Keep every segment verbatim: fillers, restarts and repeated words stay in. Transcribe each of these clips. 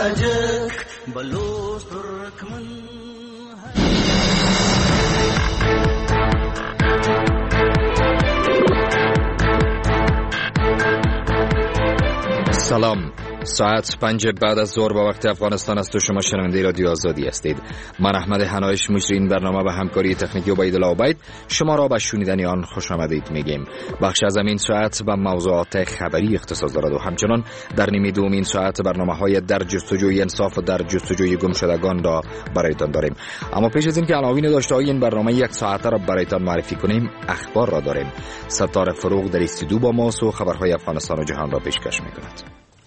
تاجک بلوچ ترکمن. سلام، ساعت پنج بعد از ظهر با وقت افغانستان است و شما شنونده رادیو آزادی هستید. من احمد حنایش مجری این برنامه به همکاری تکنیکی عبیدالله عبید شما را به شنیدن آن خوش آمدید میگیم. بخش از این ساعت به موضوعات خبری اختصاص دارد و همچنان در نیمه دوم این ساعت برنامه‌های در جستجوی انصاف و در جستجوی گمشدگان را برایتان داریم. اما پیش از اینکه عناوین داشته‌های این برنامه یک ساعته را برایتان معرفی کنیم، اخبار را داریم. ستاره فروغ در استودیو با ماست و خبرهای افغانستان و جهان را پیشکش می‌کند.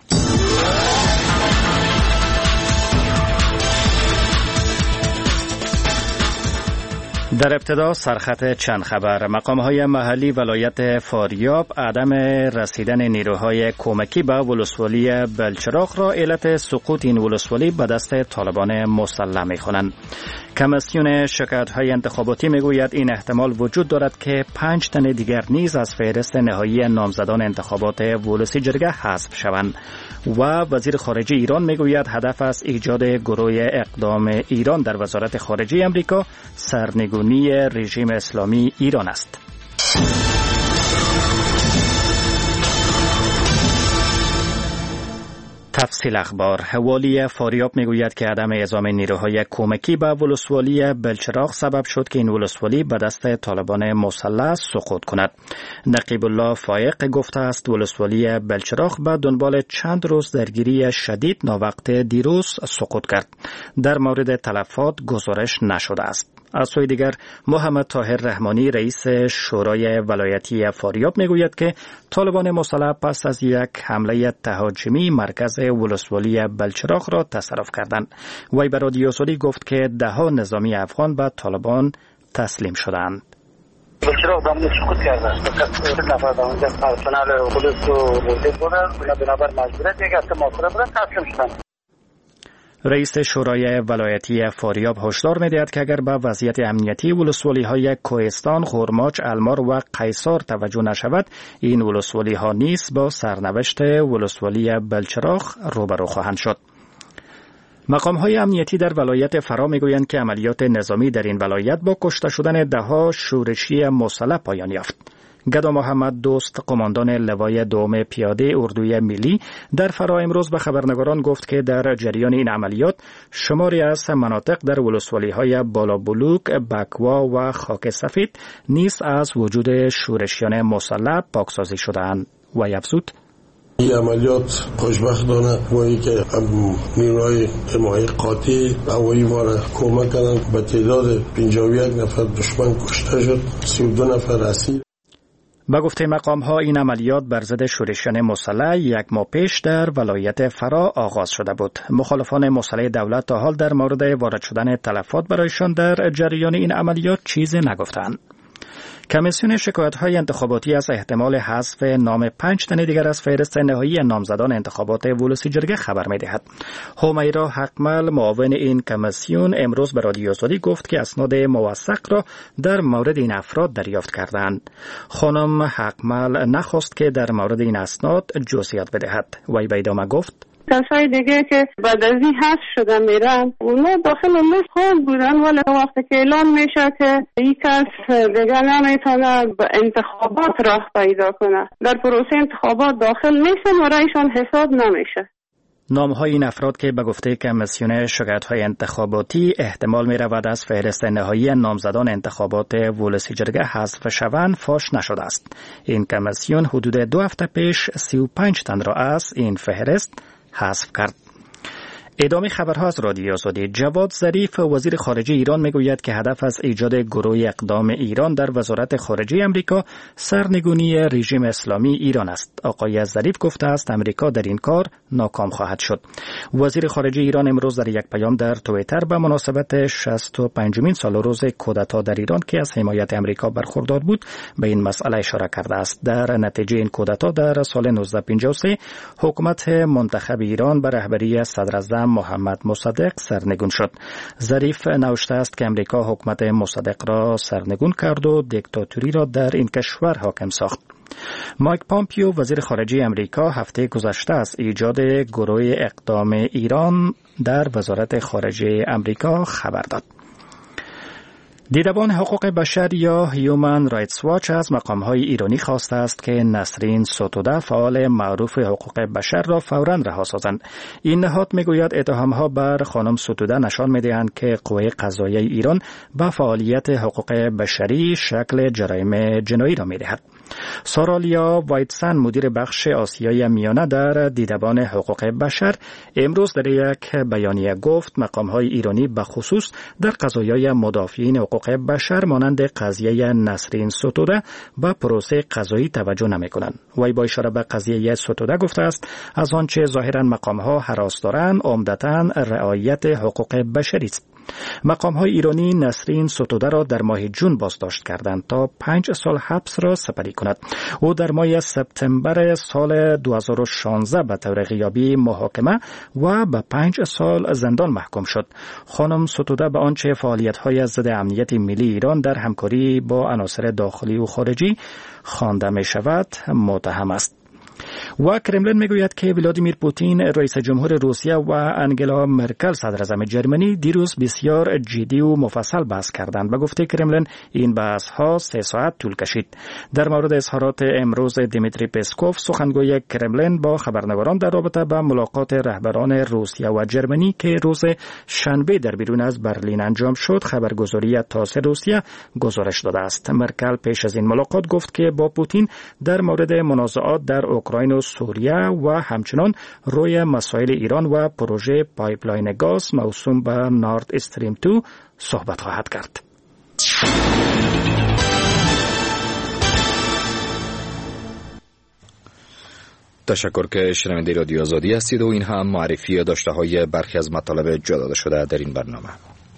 در ابتدا سرخط چند خبر. مقام‌های محلی ولایت فاریاب عدم رسیدن نیروهای کمکی به ولسوالی بلچراغ را علت سقوط این ولسوالی به دست طالبان مسلح می‌خوانند. کمیسیون شکایت‌های انتخاباتی میگوید این احتمال وجود دارد که پنج تن دیگر نیز از فهرست نهایی نامزدان انتخابات ولسی جرگه حذف شوند. و وزیر خارجه ایران میگوید هدف از ایجاد گروه اقدام ایران در وزارت خارجه امریکا سرنگونی رژیم اسلامی ایران است. تفصیل اخبار. والی فاریاب میگوید که عدم اعزام نیروهای کمکی به ولسوالی بلچراغ سبب شد که این ولسوالی به دست طالبان مسلح سقوط کند. نقیب الله فایق گفته است ولسوالی بلچراغ به دنبال چند روز درگیری شدید ناوقت دیروز سقوط کرد. در مورد تلفات گزارش نشده است. از سوی دیگر محمد طاهر رحمانی رئیس شورای ولایتی فاریاب میگوید که طالبان مسلح پس از یک حمله تهاجمی مرکز ولسوالی بلچراغ را تصرف کردند. وی به رادیو آزادی گفت که ده ها نظامی افغان به طالبان تسلیم شدند. بلچراغ دامنه سقوط کرده است. فقط نفر دامنه پرسنل پلیس و بوده بودن. اونا بنابر مجبوریت یک هفته محاصره بودن تسلیم شدند. رئیس شورای ولایتی فاریاب هشدار می‌دهد که اگر به وضعیت امنیتی ولسوالی‌های کوهستان، خرماج، المار و قیصار توجه نشود، این ولسوالی‌ها نیز با سرنوشت ولسوالی بلچراغ روبرو خواهند شد. مقام‌های امنیتی در ولایت فرا می‌گویند که عملیات نظامی در این ولایت با کشته شدن ده‌ها شورشی مسلح پایان یافت. گدا محمد دوست، قماندان لوای دوم پیاده اردوی ملی، در فرا امروز به خبرنگاران گفت که در جریان این عملیات شماری از مناطق در ولسوالی‌های بالابلوک، بکوا و خاک سفید نیز از وجود شورشیان مسلح پاکسازی شدند. و افزود این عملیات خوشبختانه وایی که نیروهای حمایت قاطع هوایی ما را کمک کردند. به تعداد پنجاه و یک نفر دشمن کشته شد، سی و دو نفر اسیر. با گفته مقام ها این عملیات بر ضد شورشیان مسلح یک ماه پیش در ولایت فرا آغاز شده بود. مخالفان مسلح دولت تا حال در مورد وارد شدن تلفات برایشان در جریان این عملیات چیزی نگفتند. کمیسیون شکایت‌های انتخاباتی از احتمال حذف نام پنج تن دیگر از فهرست نهایی نامزدان انتخابات ولسی جرگه خبر می‌دهد. همیرا حقمل معاون این کمیسیون امروز به رادیو آزادی گفت که اسناد موثق را در مورد این افراد دریافت کردند. خانم حقمل نخواست که در مورد این اسناد جزئیات بدهد. وی به ادامه گفت کسای دیگه که بعد از این حذف شدن میرن اونا داخل لیست خود بودن، ولی وقتی که اعلام میشه که این کس دیگه نمیتونه به انتخابات راه پیدا کنه، در پروسه انتخابات داخل میشن و رایشان حساب نمیشه. نام‌های این افراد که به گفته کمیسیون شکایت‌های انتخاباتی احتمال می‌رود از فهرست نهایی نامزدان انتخابات ولسی جرگه حذف شوند فاش نشده است. این کمیسیون حدود دو هفته پیش سی و پنج تن را از این فهرست حذف کرد. ادامه خبرها از رادیو آزادی. جواد ظریف وزیر خارجه ایران میگوید که هدف از ایجاد گروه اقدام ایران در وزارت خارجه امریکا سرنگونی رژیم اسلامی ایران است. آقای ظریف گفته است امریکا در این کار ناکام خواهد شد. وزیر خارجه ایران امروز در یک پیام در توییتر به مناسبت شصت و پنجمین سال روز کودتا در ایران که از حمایت امریکا برخوردار بود به این مسئله اشاره کرده است. در نتیجه این کودتا در سال نوزده پنجاه و سه حکومت منتخب ایران به رهبری صدراعظم محمد مصدق سرنگون شد. ظریف نوشته است که امریکا حکومت مصدق را سرنگون کرد و دیکتاتوری را در این کشور حاکم ساخت. مایک پامپیو وزیر خارجه امریکا هفته گذشته از ایجاد گروه اقدام ایران در وزارت خارجه امریکا خبر داد. دیدبان حقوق بشر یا هیومن رایتس واچ از مقام‌های ایرانی خواسته است که نسرین ستوده فعال معروف حقوق بشر را فوراً رها سازند. این نهاد میگوید اتهام‌ها بر خانم ستوده نشان می‌دهند که قوه قضاییه ایران به فعالیت حقوق بشری شکل جرایم جنایی را می‌دهد. سارالیا وایتسن مدیر بخش آسیای میانه در دیدبان حقوق بشر امروز در یک بیانیه گفت مقام‌های ایرانی به خصوص در قضایای مدافعین حقوق بشر مانند قضیه نسرین ستوده و پروسه قضایی توجه نمی‌کنند. وی با اشاره به قضیه ستوده گفته است از آنچه ظاهراً مقام‌ها هراس دارند عمدتاً رعایت حقوق بشری است. مقام‌های ایرانی نسرین ستوده را در ماه جون بازداشت کردند تا پنج سال حبس را سپری کند. او در ماه سپتامبر سال دو هزار و شانزده به طور غیابی محاکمه و به پنج سال زندان محکوم شد. خانم ستوده به آنچه فعالیت‌های ضد امنیت ملی ایران در همکاری با عناصر داخلی و خارجی خوانده می‌شود متهم است. و کرملین میگوید که ولادیمیر پوتین رئیس جمهور روسیه و انگلا مرکل صدر اعظم جرمنی دیروز بسیار جدی و مفصل بحث کردند. به گفته کرملین این بحث ها سه ساعت طول کشید. در مورد اظهارات امروز دیمیتری پسکوف سخنگوی کرملین با خبرنگاران در رابطه با ملاقات رهبران روسیه و جرمنی که روز شنبه در بیرون از برلین انجام شد خبرگزاری تاس روسیه گزارش داده است. مرکل پیش از این ملاقات گفت که با پوتین در مورد منازعات در اوکراین و سوریه و همچنان روی مسائل ایران و پروژه پایپلاین گاز موسوم به نورد استریم دو صحبت خواهد کرد. تشکر که شنونده رادیو آزادی هستید و این هم معرفی داشته های برخی از مطالب جا داده شده در این برنامه.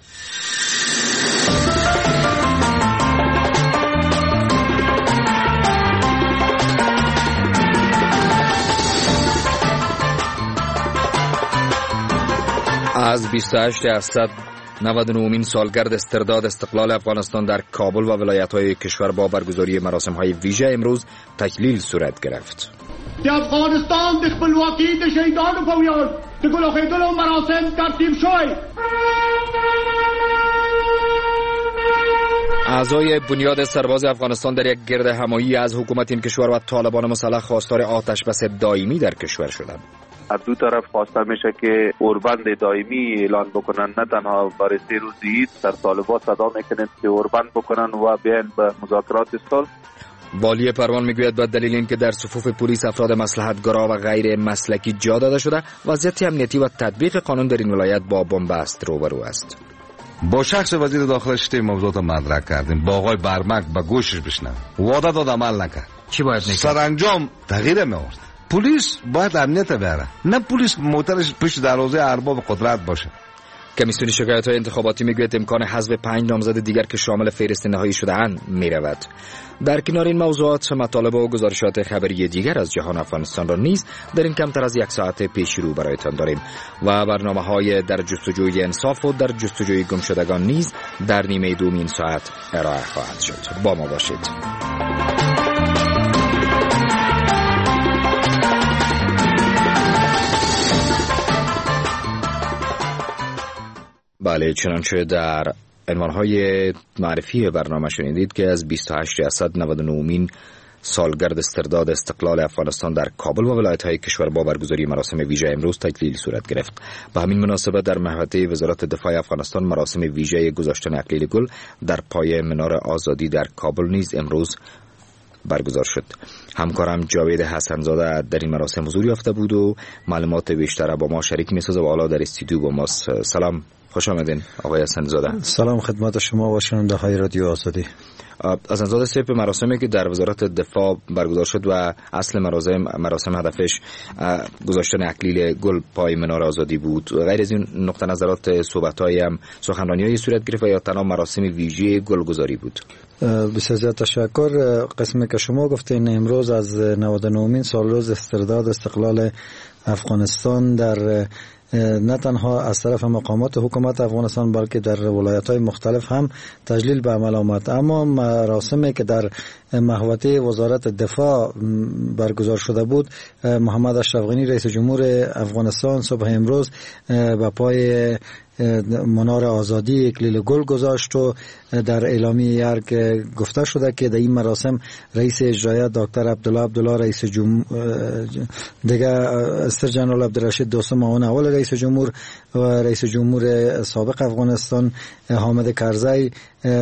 از بیست و هشت اسفند نود و نهمین سالگرد استرداد استقلال افغانستان در کابل و ولایت‌های کشور با برگزاری مراسم‌های ویژه امروز تکلیل صورت گرفت. در افغانستان د خپلواکۍ د شهیدانو په ویاړ د ګلوخېدلو مراسم ترتیب شوی. اعضای بنیاد سرباز افغانستان در یک گرد همایی از حکومت این کشور و طالبان مسلح خواستار آتش بس دائمی در کشور شدند. از دو طرف خواسته میشه که اوربند دائمی اعلان بکنن، نه تنها برای سه روز عید. در طالبان صدا میکنند که اوربند بکنن و بیان به مذاکرات صلح. والی پروان میگوید به دلیل اینکه در صفوف پلیس افراد مصلحت‌گرا و غیر مسلکی جا داده شده، وضعیت امنیتی و تطبیق قانون در این ولایت با بنبست روبرو است. با شخص وزیر داخله شده موضوعات مدرک کردیم. با آقای برمک به گوشش بشنم. وعده داد عمل نکرد. چی باید میکرد؟ سرانجام تغییر می‌آورد. پلیس باید امنیت بیاره، نه پلیس موترش پشت دروازه ارباب قدرت باشه. کمیسیون شکایت‌های انتخاباتی میگوید امکان حذف پنج نامزد دیگر که شامل فهرست نهایی شده‌اند میرود. در کنار این موضوعات مطالب و گزارشات خبری دیگر از جهان افغانستان را نیز در این کمتر از یک ساعت پیش رو برایتان داریم و برنامه‌های در جستجوی انصاف و در جستجوی گمشدگان نیز در نیمه دوم این ساعت ارائه خواهد شد. با ما باشید. بله، چنانچه در عنوانهای معرفی برنامه شنیدید که از بیست و هشت اسفند نود و نهمین سالگرد استرداد استقلال افغانستان در کابل و ولایت‌های کشور با برگزاری مراسم ویژه امروز تکلیل صورت گرفت. به همین مناسبت در محوطه وزارت دفاع افغانستان مراسم ویژه گذاشتن اکلیل گل در پای منار آزادی در کابل نیز امروز برگزار شد. همکارم جاوید حسنزاده در این مراسم حضور یافته بود و معلومات بیشتر با ما شریک می‌سازه و حالا در استودیو با ماست. سلام، خوش آمدین آقای حسنزاده. سلام خدمت شما و شنونده های رادیو آزادی. حسنزاده صاحب، مراسمی که در وزارت دفاع برگزار شد و اصل مراسم مراسم هدفش گذاشتن اکلیل گل پای منار آزادی بود، غیر از این نقطه نظرات صحبت‌های هم سخنرانی‌های صورت گرفت یا تنها مراسم ویژه گلگذاری بود؟ بسیار زیاد تشکر. قسمی که شما گفتین امروز از نود و نهمین سالروز استرداد استقلال افغانستان در نه تنها از طرف مقامات حکومت افغانستان بلکه در ولایت‌های مختلف هم تجلیل به عمل آمد. اما مراسمی که در محوطه وزارت دفاع برگزار شده بود، محمد اشرف غنی رئیس جمهور افغانستان صبح امروز به پای منار آزادی اکلیل گل گذاشت و در اعلامیه یرک گفته شده که در این مراسم رئیس اجرایی دکتر عبدالله عبدالله رئیس جمهور دیگه استر جنرال عبدالرشید دوستم معاون اول رئیس جمهور و رئیس جمهور سابق افغانستان حامد کرزی،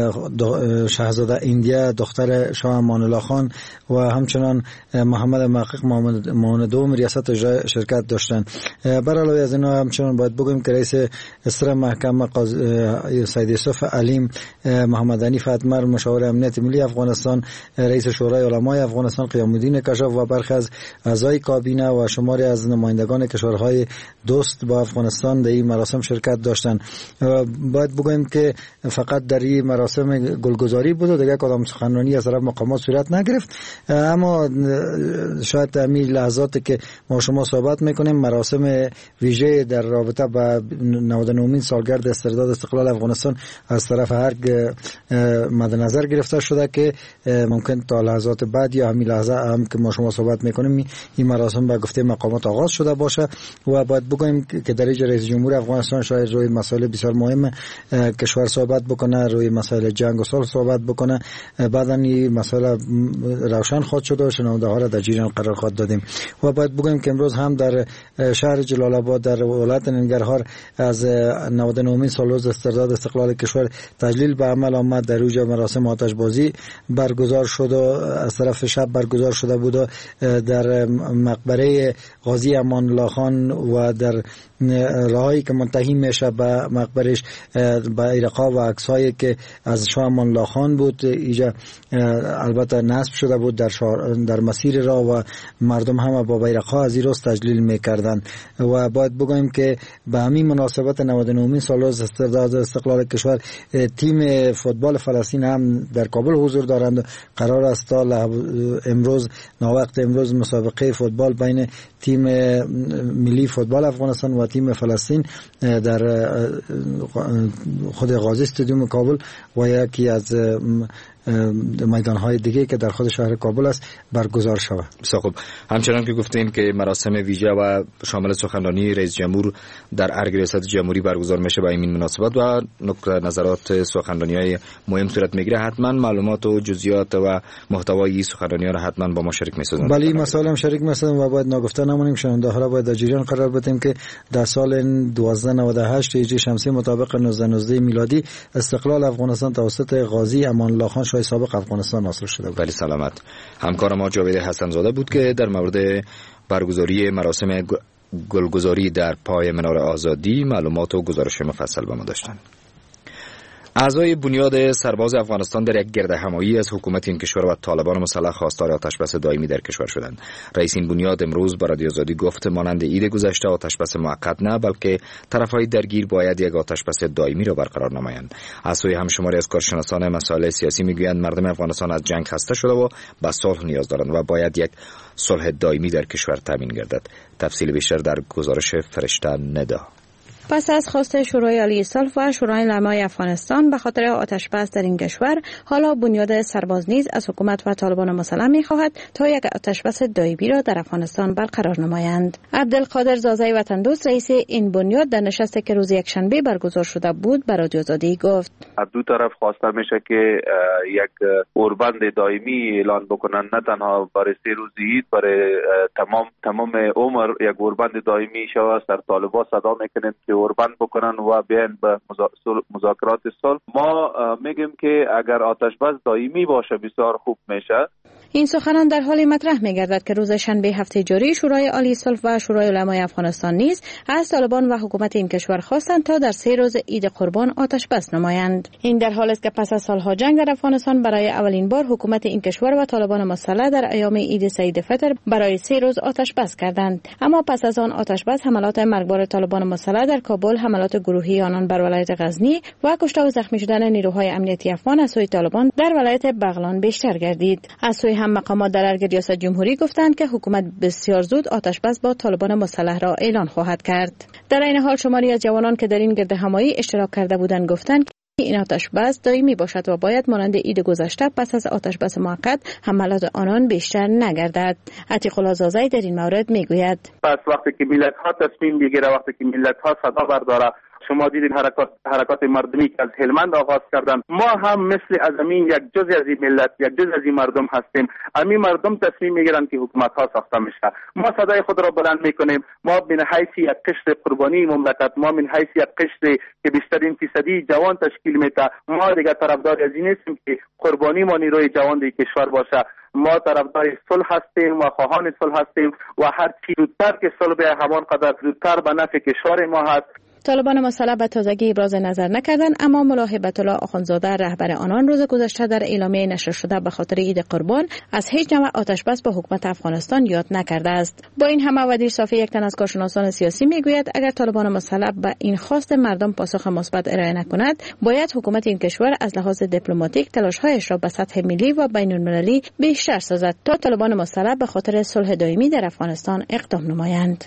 شاهزاده ایندیا دختر شاه امان الله خان و همچنان محمد محقق معاون دوم ریاست اجرایی شرکت داشتند. بر علاوه از اینا همچنان باید بگویم که رئیس استر محکمه سید یوسف علیم، محمد حنیف اتمر مشاور امنیت ملی افغانستان، رئیس شورای علمای افغانستان قیام الدین کشف و برخی از اعضای کابینه و شماری از نمایندگان کشورهای دوست با افغانستان در این مراسم شرکت داشتند. باید بگویم که فقط در این مراسم گلگزاری بود و دیگه کدام سخنرانی از طرف مقامات صورت نگرفت، اما شاید همین لحظاتی که ما شما صحبت میکنیم مراسم ویژه در رابطه با نود و نهمین سالگرد استرداد استقلال افغانستان از طرف هر مد نظر گرفته شده که ممکن تا لحظات بعد یا همین لحظه هم که ما شما صحبت میکنیم این مراسم به گفته مقامات آغاز شده باشه. و باید بگویم که در اینجا رئیس جمهور افغانستان شاید روی مسائل بسیار مهم کشور صحبت بکنه، روی مسائل جنگ و صلح صحبت بکنه. بعدا این مسئله روشن خواهد شد و شنونده ها را در جریان قرار خواهد دادیم. و باید بگویم که امروز هم در شهر جلال آباد در ولایت ننگرهار از نود و نهمین سالروز استرداد استقلال کشور تجلیل به عمل آمد. در اونجا مراسم آتشبازی برگزار شد و از طرف شب برگزار شده بود و در مقبره غازی امان الله خان و در راهی که منتهی میشه به مقبرش با ایرقا و عکسایی که از شاه امان الله خان بود اینجا البته نصب شده بود در در مسیر راه و مردم هم با بیرق‌ها از این روز تجلیل میکردند. و باید بگویم که به همین مناسبت نود و نهمین سالروز استرداد استقلال کشور تیم فوتبال فلسطین هم در کابل حضور دارند. قرار است تا امروز ناوقت امروز مسابقه فوتبال بین تیم ملی فوتبال افغانستان و تیم فلسطین در خود غازی استادیوم کابل و یکی از میدان‌های دیگه که در خود شهر کابل است برگزار شود. بسیار خوب. همچنان که گفتیم که مراسم ویژه و شامل سخنرانی رئیس جمهور در ارگ ریاست جمهوری برگزار میشه با این مناسبت و نقطه نظرات سخنرانی‌های مهم صورت میگیره، حتما معلومات و جزئیات و محتوای سخنرانی‌ها را حتما با ما شریک می‌سازید. بله، مسائل هم شریک می‌سازیم و باید ناگفته نمونیم. شنونده ها را باید در جریان قرار بدیم که در سال هزار و دویست و نود و هشت هجری شمسی مطابق نوزده نوزده میلادی استقلال افغانستان توسط غازی امان الله خان شاه سابق افغانستان حاصل شده بود. ولی سلامت. همکار ما جاوید حسن زاده بود که در مورد برگزاری مراسم گلگزاری در پای منار آزادی معلومات و گزارش مفصل به ما داشتند. اعضای بنیاد سرباز افغانستان در یک گردهمایی از حکومت این کشور و طالبان مسلح خواستار آتشبس دائمی در کشور شدند. رئیس این بنیاد امروز با رادیو آزادی گفت مانند عید گذشته آتشبس موقت نه بلکه طرفهای درگیر باید یک آتشبس دائمی را برقرار نمایند. از سوی هم شماری از کارشناسان مسائل سیاسی میگویند مردم افغانستان از جنگ خسته شده و به صلح نیاز دارند و باید یک صلح دائمی در کشور تامین گردد. تفصیل بیشتر در گزارش فرشته ندا. پس از خواست شورای عالی صلح و شورای علمای افغانستان به خاطر آتشبس در این کشور، حالا بنیاد سرباز نیز از حکومت و طالبان مسلح می‌خواهد تا یک آتشبس دائمی را در افغانستان برقرار نمایند. عبدالقادر زازای وطن دوست رئیس این بنیاد در نشستی که روز یکشنبه برگزار شده بود به رادیو آزادی گفت: از دو طرف خواسته میشه که یک اوربند دائمی اعلان بکنن، نه تنها برای سه روز عید، برای تمام تمام عمر یک اوربند دائمی شود. سر طالبان صدا میکنن که اوربند بکنن و بیان به مذاکرات صلح. ما میگیم که اگر آتشبس دائمی باشه بسیار خوب میشه. این سخنان در حال مطرح می‌گردد که روز شنبه هفته جاری شورای عالی صلح و شورای علمای افغانستان نیز از طالبان و حکومت این کشور خواستند تا در سه روز عید قربان آتشبس نمایند. این در حالی است که پس از سالها جنگ در افغانستان برای اولین بار حکومت این کشور و طالبان مسلح در ایام عید سعید فطر برای سه روز آتشبس کردند. اما پس از آن آتشبس حملات مرگبار طالبان مسلح در کابل، حملات گروهی آنان بر ولایت غزنی و کشته و زخمی شدن نیروهای امنیتی افغان از سوی طالبان در ولایت بغلان بیشتر گردید. از سوی هم مقامات در ارگ ریاست جمهوری گفتند که حکومت بسیار زود آتش بس با طالبان مسلح را اعلان خواهد کرد. در این حال شماری از جوانان که در این گردهمایی اشتراک کرده بودند گفتند که این آتش بس دائمی باشد و باید مانند عید گذشته پس از آتش بس موقت حملات آنان بیشتر نگردد. عتیق الله زازی در این مورد میگوید: پس وقتی که ملت ها تصمیم بگیره، وقتی که ملت ها صدا برداره، شما دیدید حرکات حرکات مردمی که از هلمند آغاز کردن، ما هم مثل از همین یک جزء از این ملت، یک جزء از این مردم هستیم. همین مردم تصمیم میگیرن که حکومت ها ساخته میشه. ما صدای خود را بلند میکنیم. ما من حیث یک قشر قربانی مملکت، ما من حیث یک قشر که بیشترین فیصدی جوان تشکیل میده، ما دیگه طرفدار از این نیستیم که قربانی ما نیروی جوان دی کشور باشه. ما طرفدار صلح هستیم و خواهان صلح هستیم و هر چی زودتر که صلح به همان قدر زودتر به نفع کشور ما هست. طالبان مسلح به تازگی ابراز نظر نکردند، اما ملا هیبت الله آخوندزاده رهبر آنان روز گذشته در اعلامیه نشر شده به خاطر عید قربان از هیچ نوع آتش بس با حکومت افغانستان یاد نکرده است. با این همه ودیر صافی، یک تن از کارشناسان سیاسی میگوید اگر طالبان مسلح به این خواست مردم پاسخ مثبت ارائه نکند، باید حکومت این کشور از لحاظ دیپلماتیک تلاش‌هایش را به سطح ملی و بین‌المللی بیشتر سازد تا طالبان مسلح به خاطر صلح دائمی در افغانستان اقدام نمایند.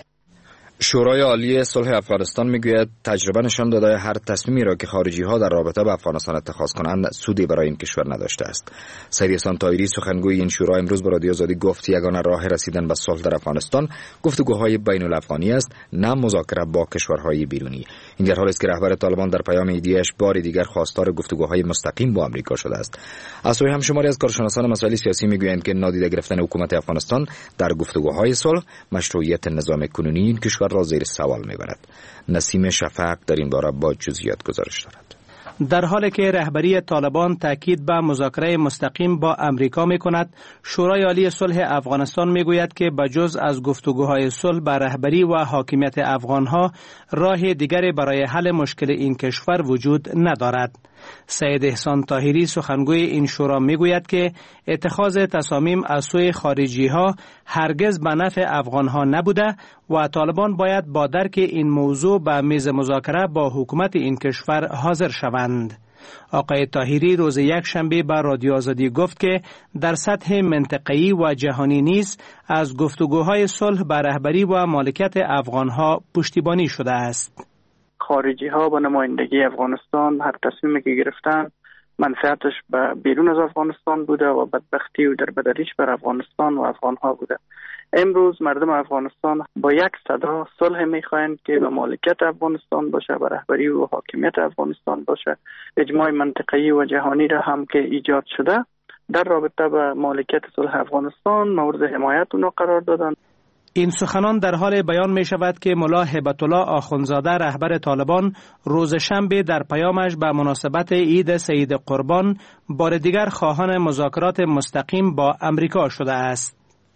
شورای عالی صلح افغانستان میگوید تجربه نشان داده هر تصمیمی را که خارجی ها در رابطه با افغانستان اتخاذ کنند سودی برای این کشور نداشته است. سید احسان طاهری سخنگوی این شورا امروز به رادیو آزادی گفت یگانه راه رسیدن به صلح در افغانستان گفتگوهای بین الافغانی است، نه مذاکره با کشورهای بیرونی. این در حالی است که رهبر طالبان در پیام ایدیش بار دیگر خواستار گفتگوهای مستقیم با آمریکا شده است. از سوی هم شماری از کارشناسان مسائل سیاسی میگویند که نادیده گرفتن حکومت افغانستان در گفتگوهای صلح مشروعیت نظام کنونی این کشور را زیر سوال میبرد. نسیم شفق در این باره با جزئیات گزارش دارد. در حالی که رهبری طالبان تاکید به مذاکره مستقیم با امریکا میکند، شورای عالی صلح افغانستان میگوید که بجز از گفتگوهای صلح با رهبری و حاکمیت افغانها راه دیگری برای حل مشکل این کشور وجود ندارد. سید احسان طاهری سخنگوی این شورا میگوید که اتخاذ تصامیم از سوی خارجی ها هرگز به نفع افغان ها نبوده و طالبان باید با درک این موضوع به میز مذاکره با حکومت این کشور حاضر شوند. آقای طاهری روز یک شنبه به رادیو آزادی گفت که در سطح منطقه‌ای و جهانی نیز از گفتگوهای صلح به رهبری و مالکیت افغان ها پشتیبانی شده است. خارجی ها با نمایندگی افغانستان هر تصمیمی که گرفتن منفعتش به بیرون از افغانستان بوده و بدبختی و در بدریش بر افغانستان و افغان ها بوده. امروز مردم افغانستان با یک صدا صلح میخواهند که به مالکیت افغانستان باشه، به رهبری و حاکمیت افغانستان باشه. اجماع منطقه‌ای و جهانی را هم که ایجاد شده در رابطه با مالکیت صلح افغانستان مورد حمایت اونها قرار دادن. این سخنان در حال بیان می شود که ملا هیبت الله آخوندزاده رهبر طالبان روز شنبه در پیامش به مناسبت عید سید قربان بار دیگر خواهان مذاکرات مستقیم با امریکا شده است.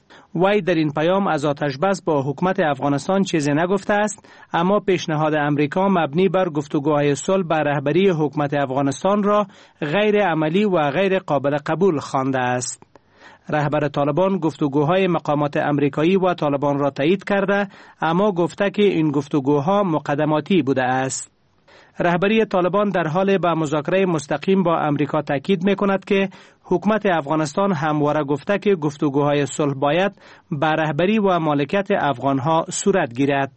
وی در این پیام از آتش بس با حکومت افغانستان چیزی نگفته است، اما پیشنهاد امریکا مبنی بر گفتگوهای صلح به رهبری حکومت افغانستان را غیر عملی و غیر قابل قبول خوانده است. رهبر طالبان گفتگوهای مقامات امریکایی و طالبان را تایید کرده، اما گفته که این گفتگوها مقدماتی بوده است. رهبری طالبان در حال به مذاکره مستقیم با امریکا تاکید می‌کند که حکومت افغانستان همواره گفته که گفتگوهای صلح باید به رهبری و مالکیت افغانها صورت گیرد.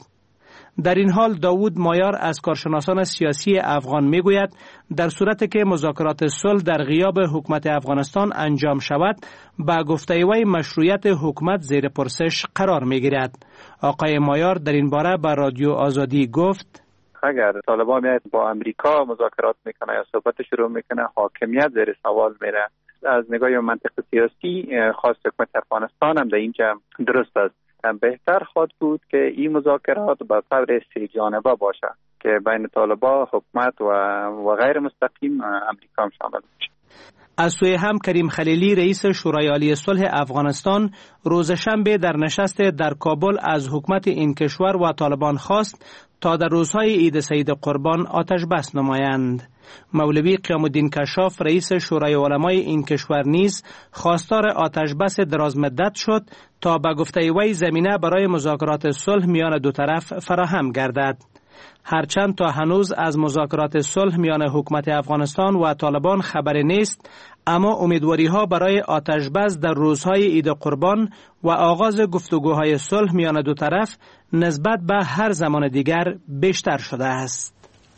در این حال داوود مایار از کارشناسان سیاسی افغان میگوید در صورتی که مذاکرات صلح در غیاب حکومت افغانستان انجام شود، با گفته وی مشروعیت حکومت زیر پرسش قرار میگیرد. آقای مایار در این باره به رادیو آزادی گفت: اگر طالبان میاد با امریکا مذاکرات میکنه یا صحبت شروع میکنه، حاکمیت زیر سوال میره. از نگاه منطق سیاسی خاص حکومت افغانستان هم در اینجا درست است. بهتر خواهد بود که این مذاکرات به طور سه جانبه باشه که بین طالبان، حکومت و و غیر مستقیم امریکا هم شامل باشه. از سوی هم کریم خلیلی رئیس شورای عالی صلح افغانستان روز شنبه در نشست در کابل از حکومت این کشور و طالبان خواست تا در روزهای عید سید قربان آتش بس نمایند. مولوی قیام الدین کشاف رئیس شورای علمای این کشور نیز خواستار آتش بس دراز مدت شد تا به گفته وی زمینه برای مذاکرات صلح میان دو طرف فراهم گردد. هرچند تا هنوز از مذاکرات صلح میان حکومت افغانستان و طالبان خبری نیست، اما امیدواری ها برای آتشبس در روزهای عید قربان و آغاز گفتگوهای صلح میان دو طرف نسبت به هر زمان دیگر بیشتر شده است.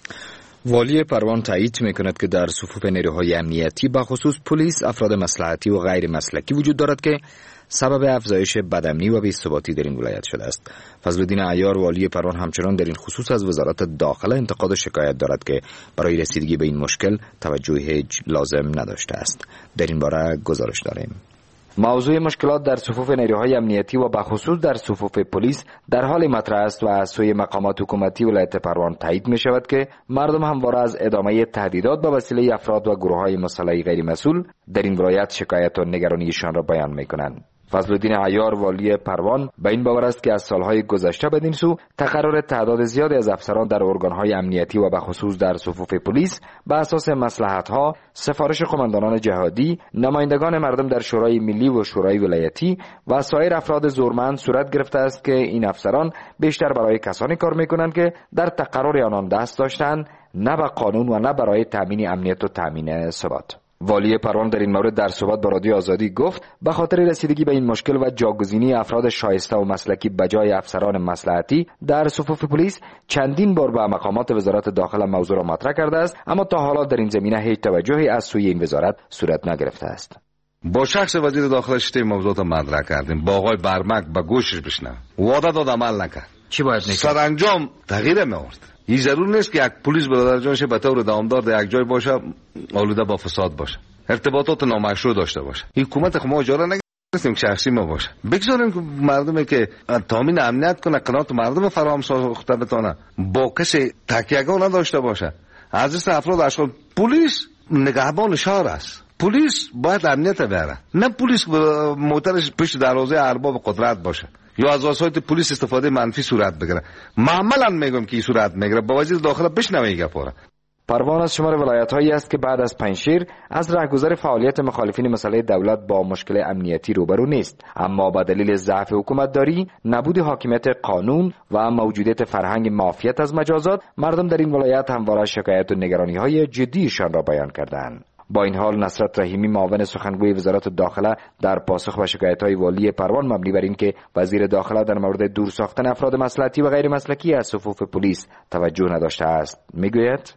والی پروان تایید میکند که در صفوف نیروهای امنیتی به خصوص پلیس افراد مصلحتی و غیر مسلکی وجود دارد که سبب افزایش بدامنی و بی‌ثباتی در این ولایت شده است. فضلالدین عیار والی پروان همچنان در این خصوص از وزارت داخله انتقاد و شکایت دارد که برای رسیدگی به این مشکل توجه هیچ لازم نداشته است. در این باره گزارش داریم. موضوع مشکلات در صفوف نیروهای امنیتی و بخصوص در صفوف پلیس در حال مطرح است و از سوی مقامات حکومتی ولایت پروان تایید می شود که مردم همواره از ادامه تهدیدات به وسیله افراد و گروه‌های مسلح غیر مسئول در این ولایت شکایت و نگرانیشان را بیان می کنند. فضلالدین عیار والی پروان به این باور است که از سالهای گذشته بدین سو تقرر تعداد زیادی از افسران در ارگانهای امنیتی و بخصوص در صفوف پلیس به اساس مصلحت‌ها، سفارش قماندانان جهادی، نمایندگان مردم در شورای ملی و شورای ولایتی و سایر افراد زورمند صورت گرفته است که این افسران بیشتر برای کسانی کار می‌کنند که در تقرر آنان دست داشتند، نه به قانون و نه برای تامین امنیت و تامین ثبات. والی پروان در این مورد در صحبت با رادیو آزادی گفت به خاطر رسیدگی به این مشکل و جاگزینی افراد شایسته و مسلکی بجای افسران مصلحتی در صفوف پلیس چندین بار به مقامات وزارت داخله موضوع را مطرح کرده است، اما تا حالا در این زمینه هیچ توجهی از سوی این وزارت صورت نگرفته است. با شخص وزیر داخله شته موضوعات مطرح کردیم، با آقای برمک به گوشش بشنویم، وعده داد عمل نکرد. چی باید نکنه؟ سرانجام تغییر می‌آورد. این ضرور نیست که یک پلیس برادر جانش به طور دامدار در یک جای باشه آلوده با فساد باشه، ارتباطات نامشروع داشته باشه. این حکومت خو ما اجازه نگرفتیم شخصی ما باشه. بگذاریم که مردمی که تامین امنیت کنه، قناعت مردم فراهم ساخته بتونه، با کسی تکیه‌گاه نداشته باشه. از افراد اشخاص پلیس نگهبان شهر است. پلیس باید امنیت بیاره، نه پلیس موترش پشت دروازه ارباب قدرت باشه یا از وسایل پلیس استفاده منفی صورت بگیره. معمولا میگم که این صورت میگیره. با وزیر داخله بشنوید گپاره. پروان از شمار ولایت‌هایی است که بعد از پنجشیر از رهگذر فعالیت مخالفین مسئله دولت با مشکل امنیتی روبرو نیست، اما به دلیل ضعف حکومتداری، نبود حاکمیت قانون و موجودیت فرهنگ معافیت از مجازات، مردم در این ولایت همواره شکایت و نگرانی‌های جدیشان را بیان کردند. با این حال نصرت رحیمی معاون سخنگوی وزارت داخله در پاسخ به شکایت‌های والی پروان مبنی بر اینکه وزیر داخله در مورد دور ساختن افراد مصلحتی و غیر مسلکی از صفوف پلیس توجه نداشته است میگوید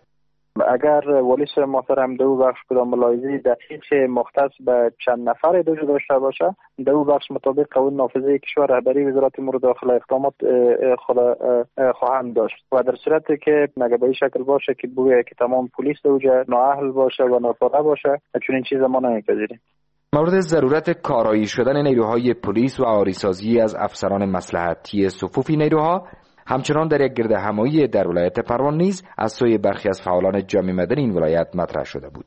اگر والی صاحب محترم دو بخش کدام ملاحظه دقیق مختص به چند نفر دو داشته باشه، دو بخش مطابق قانون نافذه کشور رهبری وزارت امور داخله اقدامات خود خواهند داشت و در صورتی که مگه به این شکل باشه که بویه که تمام پلیس دوجه نااهل باشه و ناکاره باشه، چون این چیز ما نمیپذیریم. مورد ضرورت کارایی شدن نیروهای پلیس و آریسازی از افسران مصلحتی صفوفی نیروها همچنان در یک گردهمایی در ولایت پروان نیز از سوی برخی از فعالان جامعه مدنی این ولایت مطرح شده بود.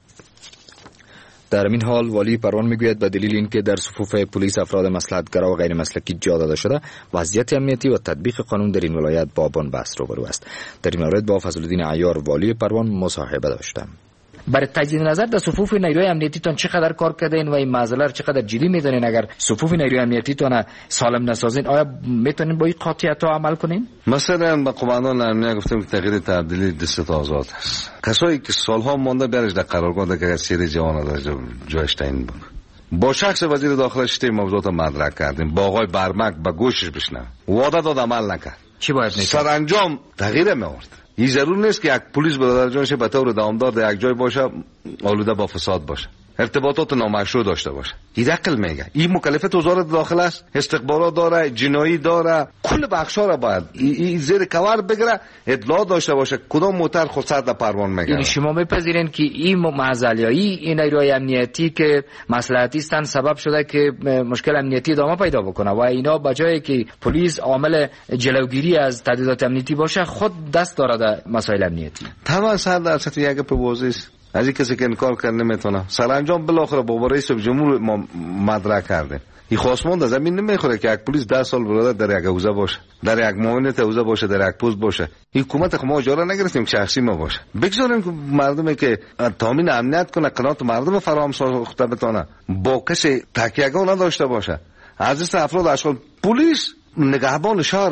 در این حال والی پروان میگوید به دلیل اینکه در صفوف پلیس افراد مصلحت‌گرا و غیر مسلکی جا داده شده، وضعیت امنیتی و تطبیق قانون در این ولایت با بنبست روبرو است. در این مورد با فضلالدین عیار والی پروان مصاحبه داشتم. برای تجدید نظر در صفوف نیروی امنیتی تان چقدر کار کردین و این معضله را چقدر جدی میدونین؟ اگر صفوف نیروی امنیتی تان سالم نسازین، آیا میتونین با این قاطعیت عمل کنین؟ مثلا با قماندان امنیت گفتم که تغییر تبدیلی دست آزاد است. کسایی که سالها مونده بیارش در قرارگاه در سیر جوان در جایش تعیین بود. با شخص وزیر داخله شته موضوعات مطرح کردیم، با آقای برمک به گوشش بشنویم، وعده داد عمل نکرد. چی باید نکنه؟ سرانجام تغییر می‌آورد. این ضرور نیست که یک پلیس برادر جانش به طور دامدار در یک جای باشه آلوده با فساد باشه، ارتباطات نامشروع داشته باشه. این عقل میگه. این مکلفیت وزارت داخله است، استخبارات داره، جنایی داره، کل بخشا را باید این زیر کور بگیره، اطلاع داشته باشه کدام موتر خود سر در پروان میگه. یعنی شما میپذیرین که این معضلیایی این نیروهای امنیتی که مصلحتی هستند سبب شده که مشکل امنیتی ادامه پیدا بکنه و اینا بجای که پلیس عامل جلوگیری از تهدیدات امنیتی باشه، خود دست داره در مسائل امنیتی؟ تمام صد درصد یک پروازی است. از این کسی که انکار کرد نمیتونه. سرانجام بالاخره با رئیس جمهور ما مدرک کرده. این خواستمان در زمین نمیخوره که یک پلیس ده سال برادر در یک حوزه باشه، در یک معاونت حوزه باشه، در یک پست باشه. این حکومت خو ما اجازه نگرفتیم که شخصی ما باشه. بگذاریم که مردمی که تامین امنیت کنه، قناعت مردم فراهم ساخته بتونه، با کسی تکیه‌گاه نداشته باشه. از افراد اشخاص پلیس نگهبان شهر است.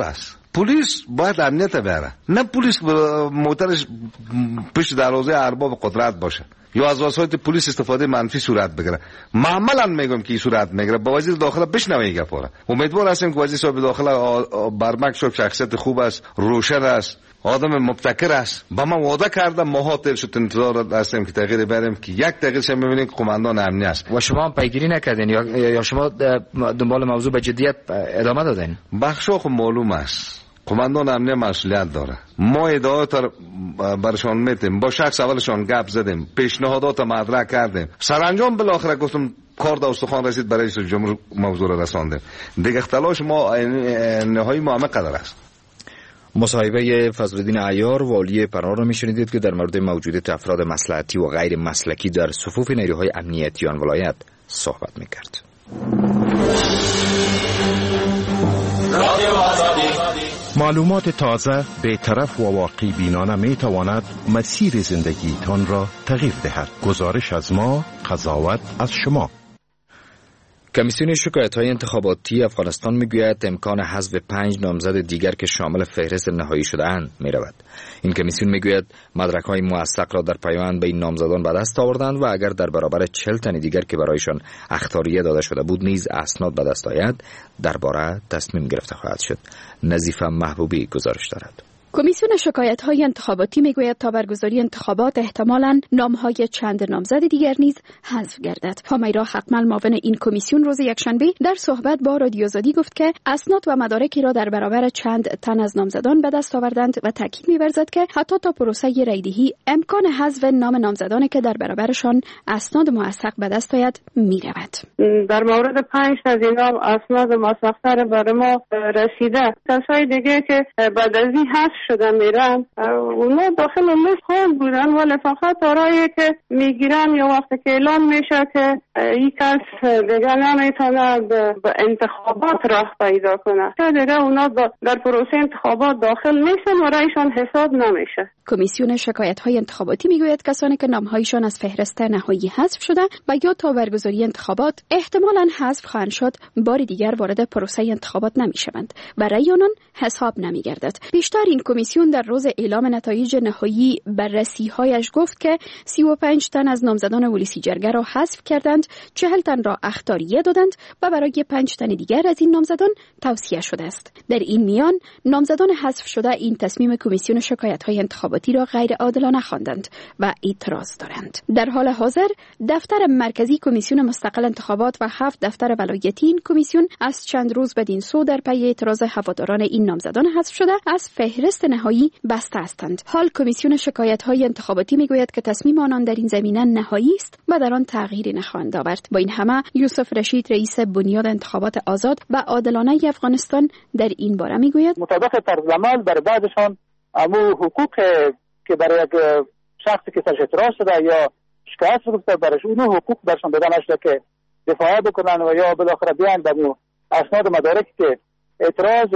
پلیس باید امنیت بیاره، نه پلیس موترش پشت دروازه ارباب قدرت باشه یا از وسایل پلیس استفاده منفی صورت بگیره. معمولا میگم که این صورت میگیره. با وزیر داخله بشنوید گپاره. امیدوار هستیم که وزیر صاحب داخله برمک شب شخصیت خوب است، روشن است، آدم مبتکر است. با ما وعده کرده ماها تل شد انتظار هستیم که تغییر بریم که یک تغییر شما میبینیم که قماندان امنی است. و شما هم پیگیری نکردین یا یا شما دنبال موضوع به جدیت ادامه دادین؟ بخشا خب معلوم است قماندان امنی مسئولیت داره. ما ادعایات برشان میتیم، با شخص اولشان گپ زدیم، پیشنهادات مطرح کردیم، سرانجام بالاخره گفتم کار در استخوان رسید، برای رئیس جمهور موضوع را رساندیم. دیگه اختلاش ما نهایی ما همه قدر است. مصاحبه فضلالدین عیار والی پرهار را میشنیدید که در مورد موجودیت افراد مصلحتی و غیر مسلکی در صفوف نیروهای امنیتی آن ولایت صحبت میکرد. معلومات تازه، بی‌طرف و واقعی بینانه می تواند مسیر زندگیتان را تغییر دهد. گزارش از ما، قضاوت از شما. کمیسیون شکایت‌های انتخاباتی افغانستان میگوید امکان حذف پنج نامزد دیگر که شامل فهرست نهایی شده‌اند می‌رود. این کمیسیون میگوید مدرک‌های موثق را در پیوند به این نامزدان به دست آوردند و اگر در برابر چهل تن دیگر که برایشان اخطاریه داده شده بود نیز اسناد به دست آید، درباره تصمیم گرفته خواهد شد. نظیفه محبوبی گزارش دارد. کمیسیون شکایت‌های انتخاباتی میگوید تا برگزاری انتخابات احتمالاً نام‌های چند نامزد دیگر نیز حذف گردد. همیرا حقمل معاون این کمیسیون روز یکشنبه در صحبت با رادیو آزادی گفت که اسناد و مدارکی را در برابر چند تن از نامزدان به دست آوردند و تاکید می‌ورزد که حتی تا پروسه رایدهی امکان حذف نام نامزدانی که در برابرشان اسناد موثق به دست آید می‌رود. در مورد پنج از اینا اسناد موثق‌تر برای ما رسیده. کسای دیگه که بعد از این حذف شدن میرن اونا داخل لیست خود بودن ولی فقط برای که میگیرن یا وقتی که اعلام میشه که یک کس دیگه نمیتونه به انتخابات راه پیدا کنه که دیگه اونا در پروسه انتخابات داخل میشن و رایشان حساب نمیشه. کمیسیون شکایت‌های انتخاباتی میگوید کسانی که نام‌هایشان از فهرست نهایی حذف شده و یا تا برگزاری انتخابات احتمالاً حذف خواهند شد بار دیگر وارد پروسه انتخابات نمیشوند و رأی آنان حساب نمیگردد. بیشتر این کمیسیون در روز اعلام نتایج نهایی بررسی‌هایش گفت که سی و پنج تن از نامزدان ولسی جرگه را حذف کردند، چهل تن را اخطاریه دادند و برای پنج تن دیگر از این نامزدان توصیه شده است. در این میان نامزدان حذف شده این تصمیم کمیسیون شکایت‌های انتخاباتی را غیر عادلانه خواندند و اعتراض دارند. در حال حاضر دفتر مرکزی کمیسیون مستقل انتخابات و هفت دفتر ولایتی این کمیسیون از چند روز بدین سو در پی اعتراض هواداران این نامزدان حذف شده از فهرست نهایی بسته هستند. حال کمیسیون شکایت‌های انتخاباتی میگوید که تصمیم آنان در این زمینه نهایی است و در آن تغییری نخواهند آورد. با این همه یوسف رشید رئیس بنیاد انتخابات آزاد و عادلانه افغانستان در این باره میگوید مطابق طرز عمل برای بعضشان امو حقوق که برای یک شخصی که سرش اعتراض شده یا شکایت شده برایش اونو حقوق برشان داده نشده که دفاع بکنن و یا بالاخره بیان به اسناد و مدارکی که اعتراض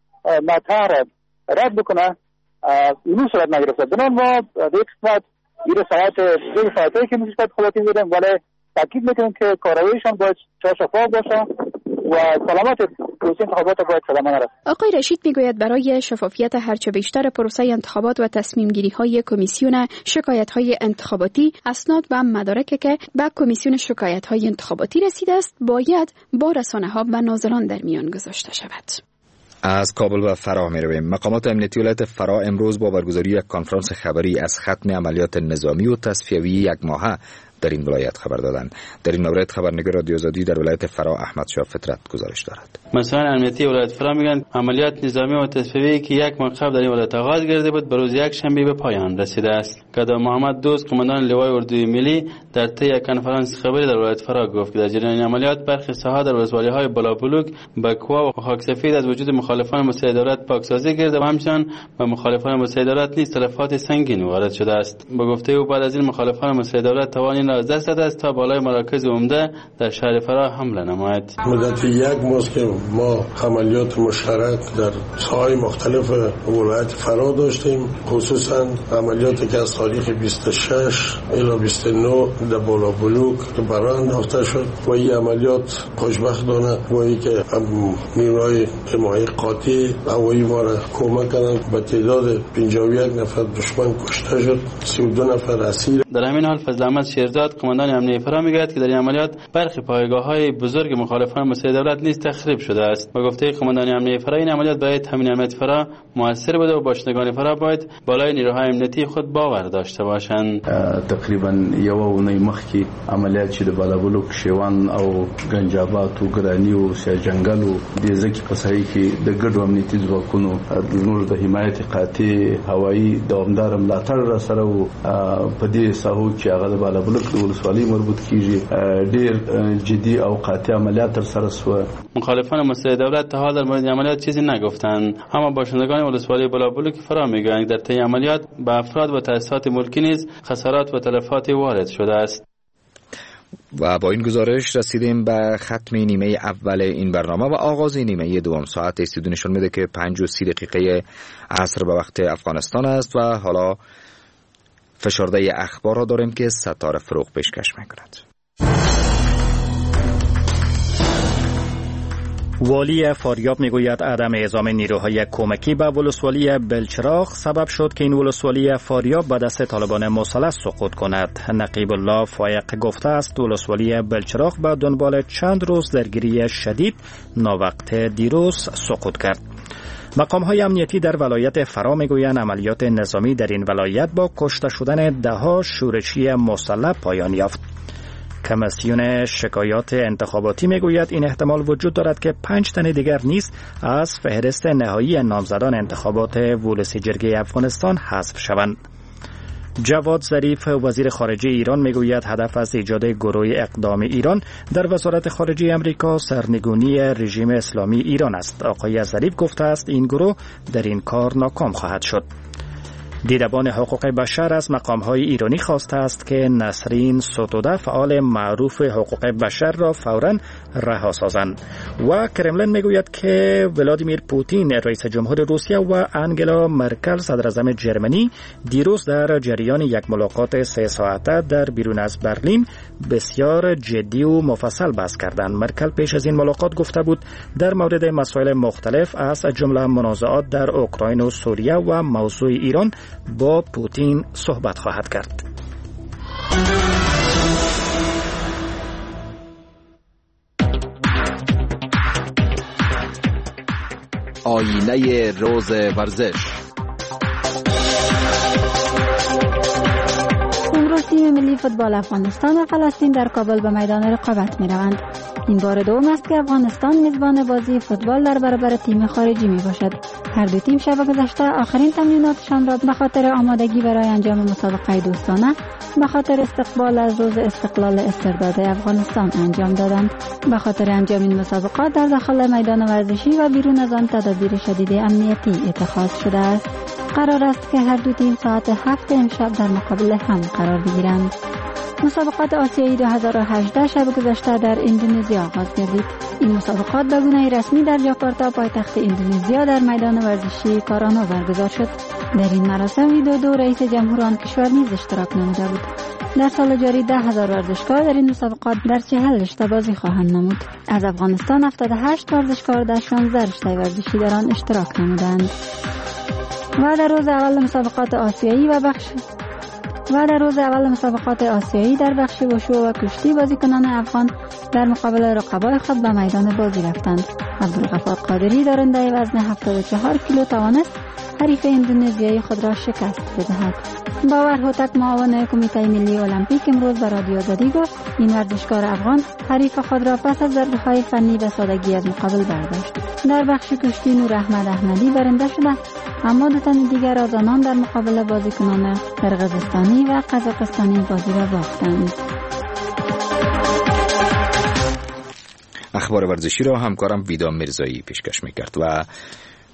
مطرح رد بکنه اونو صورت نگرفته. بنان ما به یک قسمت این ساعت دیگه ساعتی که میشه خلاطی بودیم ولی تاکید میکنیم که کارروایشان باید شفاف باشه و سلامت پروسه انتخابات باید سلامانه رسد. آقای رشید میگوید برای شفافیت هرچه بیشتر پروسه انتخابات و تصمیم گیری های کمیسیون شکایت های انتخاباتی اسناد و مدارکی که به کمیسیون شکایت های انتخاباتی رسیده است باید با رسانه ها و ناظران در میان گذاشته شود. از کابل و فرا می رویم. مقامات امنیتی ولایت فرا امروز با برگزاری یک کنفرانس خبری از ختم عملیات نظامی و تصفیوی یک ماهه در این ولایت خبر دادند. در این مورد خبرنگار رادیو آزادی در ولایت فرا احمد شاه فطرت گزارش دارد. مسئولان امنیتی ولایت فرا میگن عملیات نظامی و تصفیوی که یک ماه قبل در این ولایت آغاز گردیده بود به روز یک شنبه به پایان رسیده است. قدام محمد دوست قماندان لوای اردوی ملی در طی یک کنفرانس خبری در ولایت فرا گفت که در جریان عملیات برخی ساحات در ولسوالی‌های بلابلوک، بکوا و خاکسفید از وجود مخالفان مسلح دولت پاکسازی کرده و همچنین به مخالفان مسلح دولت نیز تلفات سنگین وارد شده است. به گفته او بعد از این مخالفان مسلح دولت توان زمین را از دست داده است تا بالای مراکز عمده در شهر فرا حمله نماید. مدت یک ماه که ما عملیات مشترک در ساحات مختلف ولایت فرا داشتیم، خصوصا عملیاتی که از تاریخ بیست و شش الی بیست و نه در بالا بلوک برای انداخته شد و این عملیات خوشبختانه وایی که نیروهای حمایت قاطع هوایی ما را کمک کردند. به تعداد پنجاه و یک نفر دشمن کشته شد، سی و دو نفر اسیر. در همین حال فضل احمد شیرزاد قماندان امنیه فرا میگوید که در این عملیات برخی پایگاه‌های بزرگ مخالفان مسئله دولت نیز تخریب شده است. با گفته قماندان امنیه فرا این عملیات برای تامین امنیت فرا موثر بوده و باشندگان فرا باید بالای نیروهای امنیتی خود باور داشته باشند. تقریبا یو اونۍ مخکې عملیات چې د بالابلوک شیوان او گنجابات او ګرانی او سیاجنګل او د ځکه په ځای کې د ګډو امنیتي ځواکونو د نور د حمایت قاطع هوایی دوامدار ملاتړ را سره او په دې ساحو کې هغه د بالابلوک د ولسوالۍ مربوط کیږي ډیر جدي او قاطع عملیات تر سره شو. مخالفان مسئله دولت تا حال در مورد عملیات چیزی نگفتند، اما باشندگان ولسوالی بالابلوک فرا میگویند در طی عملیات به افراد و تأسیسات ملکی نیز خسارات و تلفات وارد شده است. و با این گزارش رسیدیم به ختم نیمه اول این برنامه و آغاز نیمه دوم. ساعت استودیو نشون میده که پنج و سی دقیقه عصر به وقت افغانستان است و حالا فشرده اخبار را داریم که ستاره فروغ پیشکش میکند. والی فاریاب میگوید عدم اعزام نیروهای کمکی به ولسوالی بلچراغ سبب شد که این ولسوالی فاریاب به دست طالبان مسلح سقوط کند. نقیب الله فایق گفته است ولسوالی بلچراغ به دنبال چند روز درگیری شدید ناوقت دیروز سقوط کرد. مقام های امنیتی در ولایت فرا میگویند عملیات نظامی در این ولایت با کشته شدن دهها شورشی مسلح پایان یافت. کمیسیون شکایات انتخاباتی میگوید این احتمال وجود دارد که پنج تن دیگر نیز از فهرست نهایی نامزدان انتخابات ولسی جرگه افغانستان حذف شوند. جواد ظریف وزیر خارجه ایران میگوید هدف از ایجاد گروه اقدام ایران در وزارت خارجه امریکا سرنگونی رژیم اسلامی ایران است. آقای ظریف گفته است این گروه در این کار ناکام خواهد شد. دیدبان حقوق بشر از مقام‌های ایرانی خواسته است که نسرین ستوده فعال معروف حقوق بشر را فوراً رها سازند. و کرملین میگوید که ولادیمیر پوتین رئیس جمهور روسیه و انگلا مرکل صدر اعظم جرمنی دیروز در جریان یک ملاقات سه ساعته در بیرون از برلین بسیار جدی و مفصل بحث کردند. مرکل پیش از این ملاقات گفته بود در مورد مسائل مختلف از جمله منازعات در اوکراین و سوریه و موضوع ایران با پوتین صحبت خواهد کرد. آینه روز ورزش. امروز تیم ملی فوتبال افغانستان و فلسطین در کابل به میدان رقابت می روند. این بار دوم است که افغانستان میزبان بازی فوتبال در برابر تیم خارجی می باشد. هر دو تیم شب گذشته آخرین تمریناتشان را به خاطر آمادگی برای انجام مسابقه دوستانه به خاطر استقبال از روز استقلال استرداد افغانستان انجام دادند. به خاطر انجام این مسابقات در داخل میدان ورزشی و بیرون از آن تدابیر شدید امنیتی اتخاذ شده است. قرار است که هر دو تیم ساعت هفت امشب در مقابل هم قرار بگیرند. مسابقات آسیایی دو هزار و هجده شب گذشته در اندونزیا آغاز گردید. این مسابقات به گونه رسمی در جاکارتا پایتخت اندونزیا در میدان ورزشی کارانو برگزار شد. در این مراسم ویدودو رئیس جمهور آن کشور نیز اشتراک نموده بود. در سال جاری ده هزار ورزشکار در این مسابقات در چهل رشته بازی خواهند نمود. از افغانستان هفتاد و هشت ورزشکار در شانزده رشته ورزشی در آن اشتراک نمودند. و در روز اول مسابقات آسیایی و بخش و در روز اول مسابقات آسیایی در بخش وشو و کشتی بازیکنان افغان در مقابل رقبای خود به میدان بازی رفتند. عبدالغفار قادری دارنده وزن هفتاد و چهار کیلو توانست حریف اندونزیایی خود را شکست بدهد. باور هوتک معاون کمیته ملی المپیک امروز به رادیو آزادی گفت این ورزشکار افغان حریف خود را پس از ضربه‌های فنی به سادگی از مقابل برداشت. در بخش کشتی نور احمد احمدی برنده شده، اما دو تن دیگر از آنان در مقابل بازیکنان قرقیزستانی و قزاقستانی بازی را باختند. اخبار ورزشی را همکارم ویدا میرزایی پیشکش میکرد. و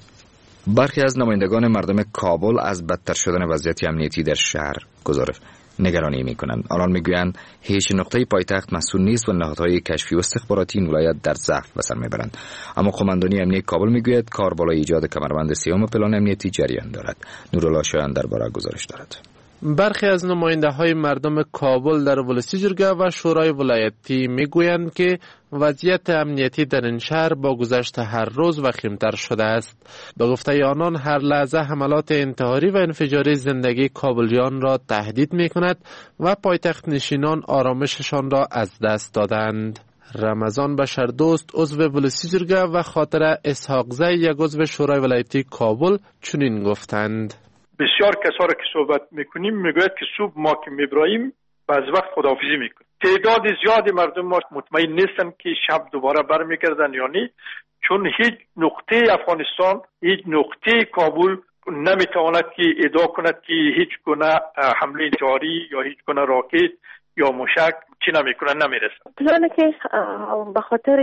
برخی از نمایندگان مردم کابل از بدتر شدن وضعیت امنیتی در شهر گزارش نگرانی میکنند. آنان میگویند هیچ نقطه پایتخت مسئول نیست و نهادهای کشفی و استخباراتی این ولایت در ضعف به سر میبرند. اما قماندانی امنیتی کابل میگوید کار بالای ایجاد کمربند سیوم پلان امنیتی جریان دارد. نورالله شایان درباره گزارش دارد. برخی از نماینده های مردم کابل در ولسی جرگه و شورای ولایتی میگویند که وضعیت امنیتی در این شهر با گذشت هر روز وخیمتر شده است. به گفته آنان هر لحظه حملات انتحاری و انفجاری زندگی کابلیان را تهدید می کند و پایتخت نشینان آرامششان را از دست دادند. رمضان بشردوست عضو ولسی جرگه و خاطر اسحاق زی یک عضو شورای ولایتی کابل چنین گفتند: بسیار کسا را که صحبت میکنیم میگوید که صبح ما که میبراییم بعض وقت خداحافظی میکنیم. تعداد زیادی مردم ما مطمئن نیستن که شب دوباره برمیگردن یا نه، چون هیچ نقطه افغانستان، هیچ نقطه کابل نمیتواند که ادعا کند که هیچ گونه حمله انتحاری یا هیچ گونه راکت یا موشک چی نمیکنن نمیرسن. پلانه که به خاطر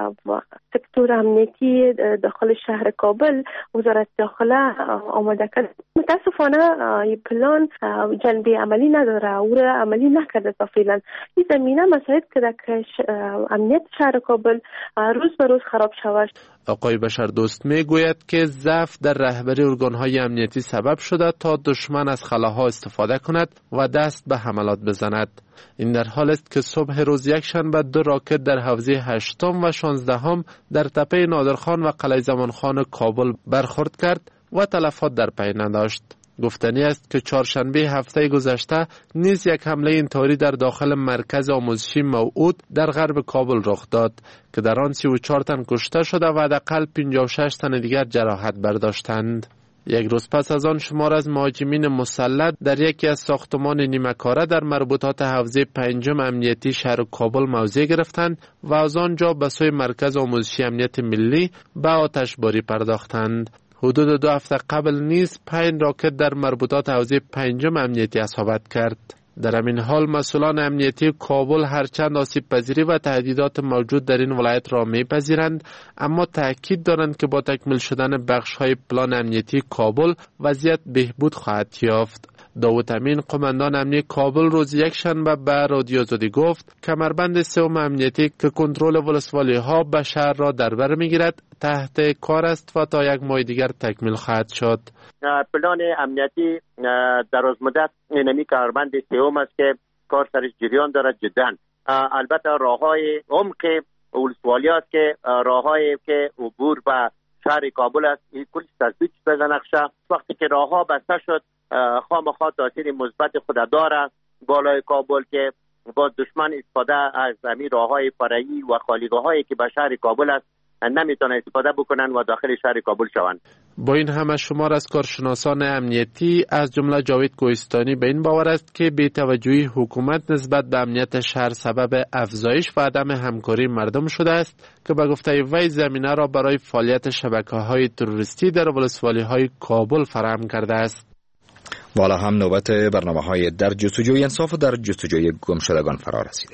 سکتور امنیتی داخل شهر کابل وزارت داخله آماده کرد. متاسفانه این پلان جنبه عملی نداره، او را عملی نکرده تا فعلا. این زمینه مساعد کرده که امنیت شهر کابل روز به روز خراب شود. آقای بشردوست می گوید که ضعف در رهبری ارگانهای امنیتی سبب شده تا دشمن از خلاها استفاده کند و دست به حملات بزند. این در حال است که صبح روز یک شنبه دو راکت در حوزه هشتم و شانزدهم در تپه نادرخان و قلعه زمانخان کابل برخورد کرد و تلفات در پی نداشت. گفتنی است که چهارشنبه هفته گذشته نیز یک حمله انتحاری در داخل مرکز آموزشی موعود در غرب کابل رخ داد که در آن سی و چهار تن کشته شده و حداقل پنجاه و شش تن دیگر جراحت برداشتند. یک روز پس از آن شمار از مهاجمین مسلح در یکی از ساختمان نیمه‌کاره در مربوطات حوزه پنجم امنیتی شهر کابل موضع گرفتند و از آنجا به سوی مرکز آموزشی امنیت ملی به آتشباری پرداختند. حدود دو هفته قبل نیز پنج راکت در مربوطات حوزه پنجم امنیتی اصابت کرد. در همین حال مسئولان امنیتی کابل هرچند آسیب پذیری و تهدیدات موجود در این ولایت را میپذیرند، اما تاکید دارند که با تکمیل شدن بخش‌های پلان امنیتی کابل وضعیت بهبود خواهد یافت. داوود امین قماندان امنیتی کابل روز یک شنبه به رادیو آزادی گفت کمربند سوم امنیتی که کنترل ولسوالی‌ها به شهر را در بر میگیرد تحت کار است و تا یک ماه دیگر تکمیل خواهد شد. پلان امنیتی در روز مدت اینمی کمربند سوم است که کار سرش جریان دارد جدا. البته راههای عمق ولسوالی است که راههایی که عبور به شهر کابل است این کلی تثبیت شده نقشه. وقتی که راهها بسته شد خامخا تاثیر مثبت خود داره بالای کابل که با دشمن استفاده از همین راههای فرعی و خالیگاهایی که به شهر کابل است نمیتونه استفاده بکنن و داخل شهر کابل شوند. با این همه شمار از کارشناسان امنیتی از جمله جاوید کوهستانی به این باور است که بی‌توجهی حکومت نسبت به امنیت شهر سبب افزایش و عدم همکاری مردم شده است که به گفته وی زمینه را برای فعالیت شبکه‌های تروریستی در ولسوالی‌های کابل فراهم کرده است. والا هم نوبت برنامه‌های در جستجوی انصاف و در جستجوی گمشدگان فرا رسیده.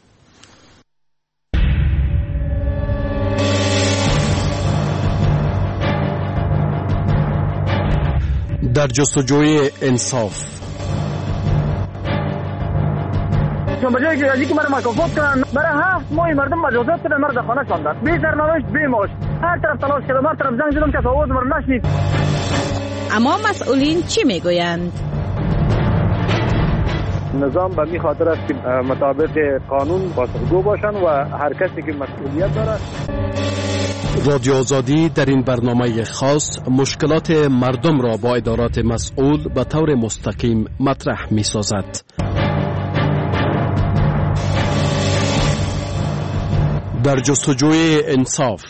در جستجوی انصاف چون بجایی که از اینکه مرا مکافات کنن برای هفت ماه مردم مجازات کنن مرد خانه شاندن بی سرنوشت بی معاش هر طرف تلاش کردم هر طرف زنگ زدم کس آواز مرا نشنید. اما مسئولین چی میگویند؟ نظام به می خاطر است که مطابق قانون پاسخگو باشن و هر کسی که مسئولیت داره. رادیو آزادی در این برنامه خاص مشکلات مردم را با ادارات مسئول به طور مستقیم مطرح می سازد. در جستجوی انصاف.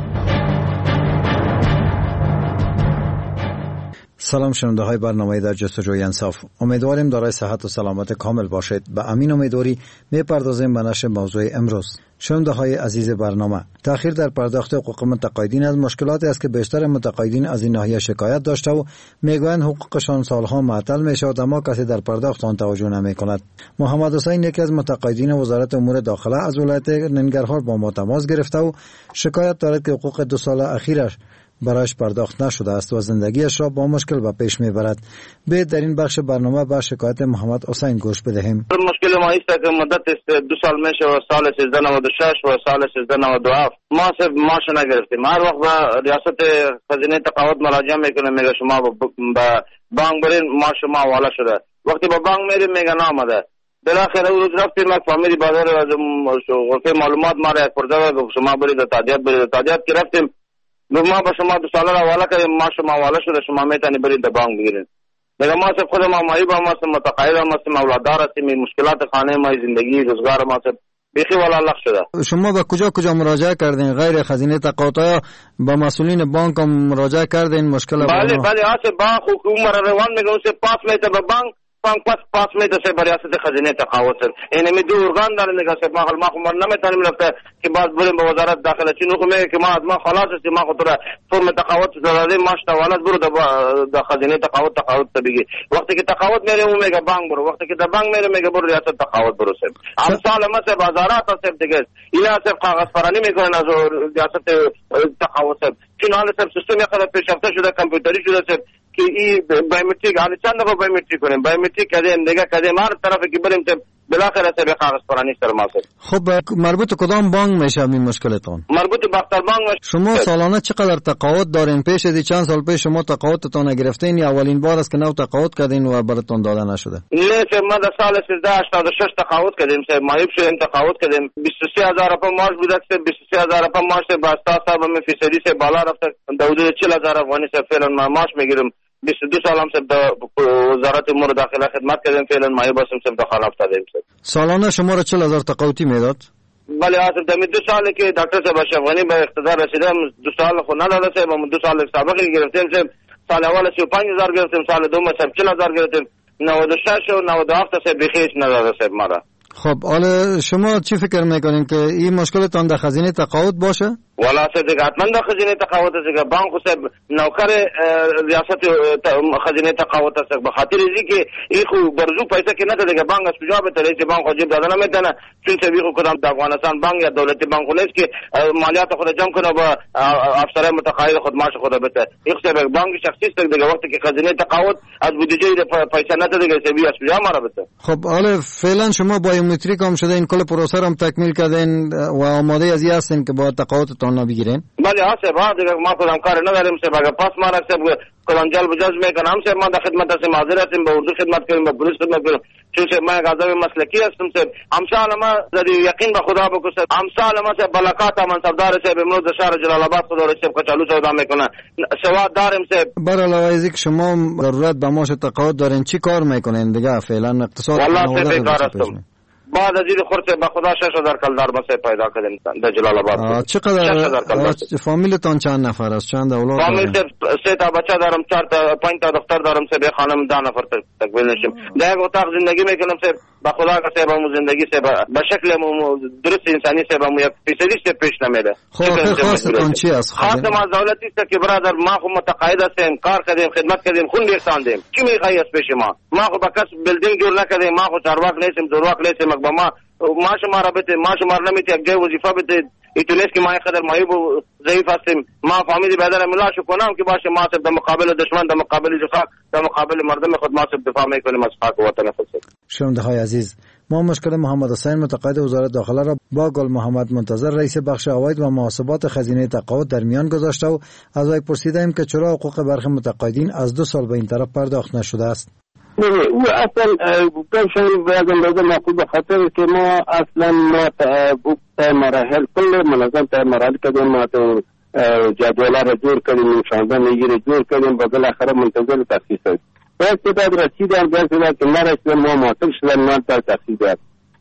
سلام شنونده های برنامه در جستجوی انصاف. امیدواریم دارای صحت و سلامت کامل باشید. به امین امیدواری می پردازیم به نشر موضوع امروز. شنونده های عزیز برنامه، تأخیر در پرداخت حقوق متقاعدین از مشکلاتی است که بیشتر متقاعدین از این ناحیه شکایت داشته و میگویند حقوقشان سالها معطل میشود اما کسی در پرداخت آن توجه نمی کند. محمد حسین یکی از متقاعدین وزارت امور داخله از ولایت ننگرهار با ما تماس گرفته و شکایت دارد که حقوق دو سال اخیرش برایش پرداخت نشده است و زندگیش را با مشکل به پیش میبرد. به در این بخش برنامه به شکایت محمد حسین گوش بدهیم. مشکل ما است که مدت دو سال میشه و سال سیزده نود و شش و سال سیزده نود و هفت ما صرف معاش نگرفتیم. هر وقت به ریاست خزینه تقاعد مراجعه میکنه، میگه شما به بانک برین، معاش شما حواله شده. وقتی به بانک میریم میگه نامده. بالاخره روز رفتیم یک فامیلی بازار از غرفه معلومات ما را یک پرده گفت شما برید تادیات برید تادیات که رفتیم ما به شما دو ساله را حواله کردیم، ما شما حواله شده، شما میتونید برید به بانک بگیرید. دیگه ما صرف خود ما معیب هم هستیم، متقاعد هم هستیم، اولاددار هستیم، مشکلات خانه ما، زندگی روزگار ما صرف بیخی والا لخ شده. شما به کجا کجا مراجعه کردین غیر خزینه تقاعد؟ یا با مسئولین بانک هم مراجعه کردین؟ مشکل بله بله هست بانک حکومت روان میگه اون پاس میته به بانک بانک پاس پاس میته سه ریاست خزینه تقاعد سر این می دو ارگان داره میگه سه ما ما خو نمیتونیم رفته که باز بریم به وزارت داخله چی نو میگه که ما از ما خلاص است ما خاطر فرم تقاعد زدیم ماش توالت برو د خزینه تقاعد تقاعد ته بگی وقتی که تقاعد میره اون میگه بانک برو، وقتی که د بانک میره میگه برو ریاست تقاعد برو سر امثال ما سه بازارات سر دیگه اینا سه کاغذ پرانی میکنن از ریاست تقاعد سر چون حالا سر سیستم خود پیشرفته شده، کامپیوتری شده سر که ای بایومتریک حالا چند دفعه بایومتریک کنیم، بایومتریک کردیم دیگه کردیم هر طرف که بریم ته بالاخره سر کاغذ پرانی سر ما سر. خب مربوط کدام بانک میشه این مشکلتون؟ مربوط به اختر بانک میشه. شما سالانه چقدر تقاعد دارین؟ پیش از چند سال پیش شما تقاعدتون گرفتین یا اولین بار است که نو تقاعد کردین و براتون داده نشده؟ نه سر ما در سال سیزده هشتاد و شش تقاعد کردیم سر مایب شدیم تقاعد کردیم بیست و سه هزار روپیه معاش بود سر بیست و سه هزار روپیه معاش با اساس صاحب می فیصدی سر بالا رفته حدود چهل هزار افغانی سر فعلا ما معاش میگیریم. بیست و دو سال هم سر وزارت امور داخله خدمت کردیم، فعلا مایب هستیم سر داخل افتادیم سر. سالانه شما را چهل هزار تقاعدی میداد؟ بله آسف دمی دو سالی که دکتر صاحب اشرف غنی به اقتدار رسیدم دو سال خود نداده سر و دو سال سابقی گرفتیم سر. سال اول سی و پنج هزار گرفتیم، سال دوم سر چهل هزار گرفتیم، نود و شش و نود و هفت سر بخیش نداده سر مرا. خب حالا شما چی فکر میکنین که این مشکلتان در خزینه تقاعد باشه؟ والا سر دیگه حتما در خزینه تقاعد است که بانک صاحب نوکر ریاست خزینه تقاعد است به خاطر اینکه که این خو برزو پیسه که نده دیگه بانک از کجا به طریق بانک واجب دادن نمیتونه، چون سبی خو کدام در افغانستان بانک یا دولتی بانک نیست که مالیات خود جمع کنه با افسران متقاعد خود معاش خود بده. این صاحب بانک شخصی است دیگه وقتی که خزینه تقاعد از بودجه پیسه نده دیگه سبی از کجا ما را بده. خب حالا فعلا شما بایومتریک هم شده، این کل پروسه هم تکمیل کردین و آماده از این هستین که با تقاعد نبگیرین؟ بله ها سه بعد دیگه ما خودم کار نداریم سه باگه پاس ما رسه کلان جلب جز میکنم سه ما در خدمت هستیم، حاضر هستیم به اردو خدمت کنیم، به پلیس خدمت کنیم، چون سه ما یک آدم مسلکی هستم سه امثال ما زدی یقین به خدا بکو سه امثال ما سه بلکات منصبدار سه امروز در شهر جلال آباد خدا رسیب کچالو سودا میکنه سواد داریم سه. بر علاوه از اینکه شما ضرورت به معاش تقاعد دارین چی کار میکنین دیگه فعلا اقتصاد؟ والله سه بیکار هستم. بعد از این خورده به خدا شش هزار کلدار بسه پیدا کردیم در جلال آباد. چقدر فامیلتون چند نفر است؟ چند اولاد؟ فامیل سه تا بچه دارم، چهار تا پنج تا دختر دارم، سه به خانم ده نفر تکمیل نشیم. در یک اتاق زندگی میکنم سه به خدا که سه بامو زندگی سه به شکل درست انسانی سه بامو یک فیصدی سه پیش نمیره. خب خواستتون چی است؟ خواستم از دولتی است که برادر ما خو متقاعد هستیم، کار کردیم، خدمت کردیم، خون ریختاندیم. چی میخوای از پیش ما؟ ما خو به کس بلدینگ جور نکردیم، ما خو چارواک نیستیم، زورواک نیستیم، با ما ما شما را بده ما شما را نمیتی یک جای وظیفه بده ایتونست که ما اینقدر مایب و ضعیف هستیم. ما فامیلی بدر ملا شو کنم که باشه ما صرف در مقابل دشمن، در مقابل خاک، در مقابل مردم خود ما صرف دفاع میکنیم از خاک وطن خود. شنونده های عزیز، ما مشکل محمد حسین متقاعد وزارت داخله را با گل محمد منتظر رئیس بخش عواید و محاسبات خزینه تقاعد در میان گذاشته و از وی پرسیدیم که چرا حقوق برخی متقاعدین از دو سال به این طرف پرداخت نشده است. او اصلا باشن باید اندازه معقول به خاطر که ما اصلا ما تا مراحل کل منظم تا مراحل کردیم، ما تا جدوله را جور کردیم، نشانده میگیره جور کردیم، با بالاخره منتظر تخصیص هست. باید که باید رسیدن باید که ما رسیدن ما معطل شدن ما تا تخصیص هست.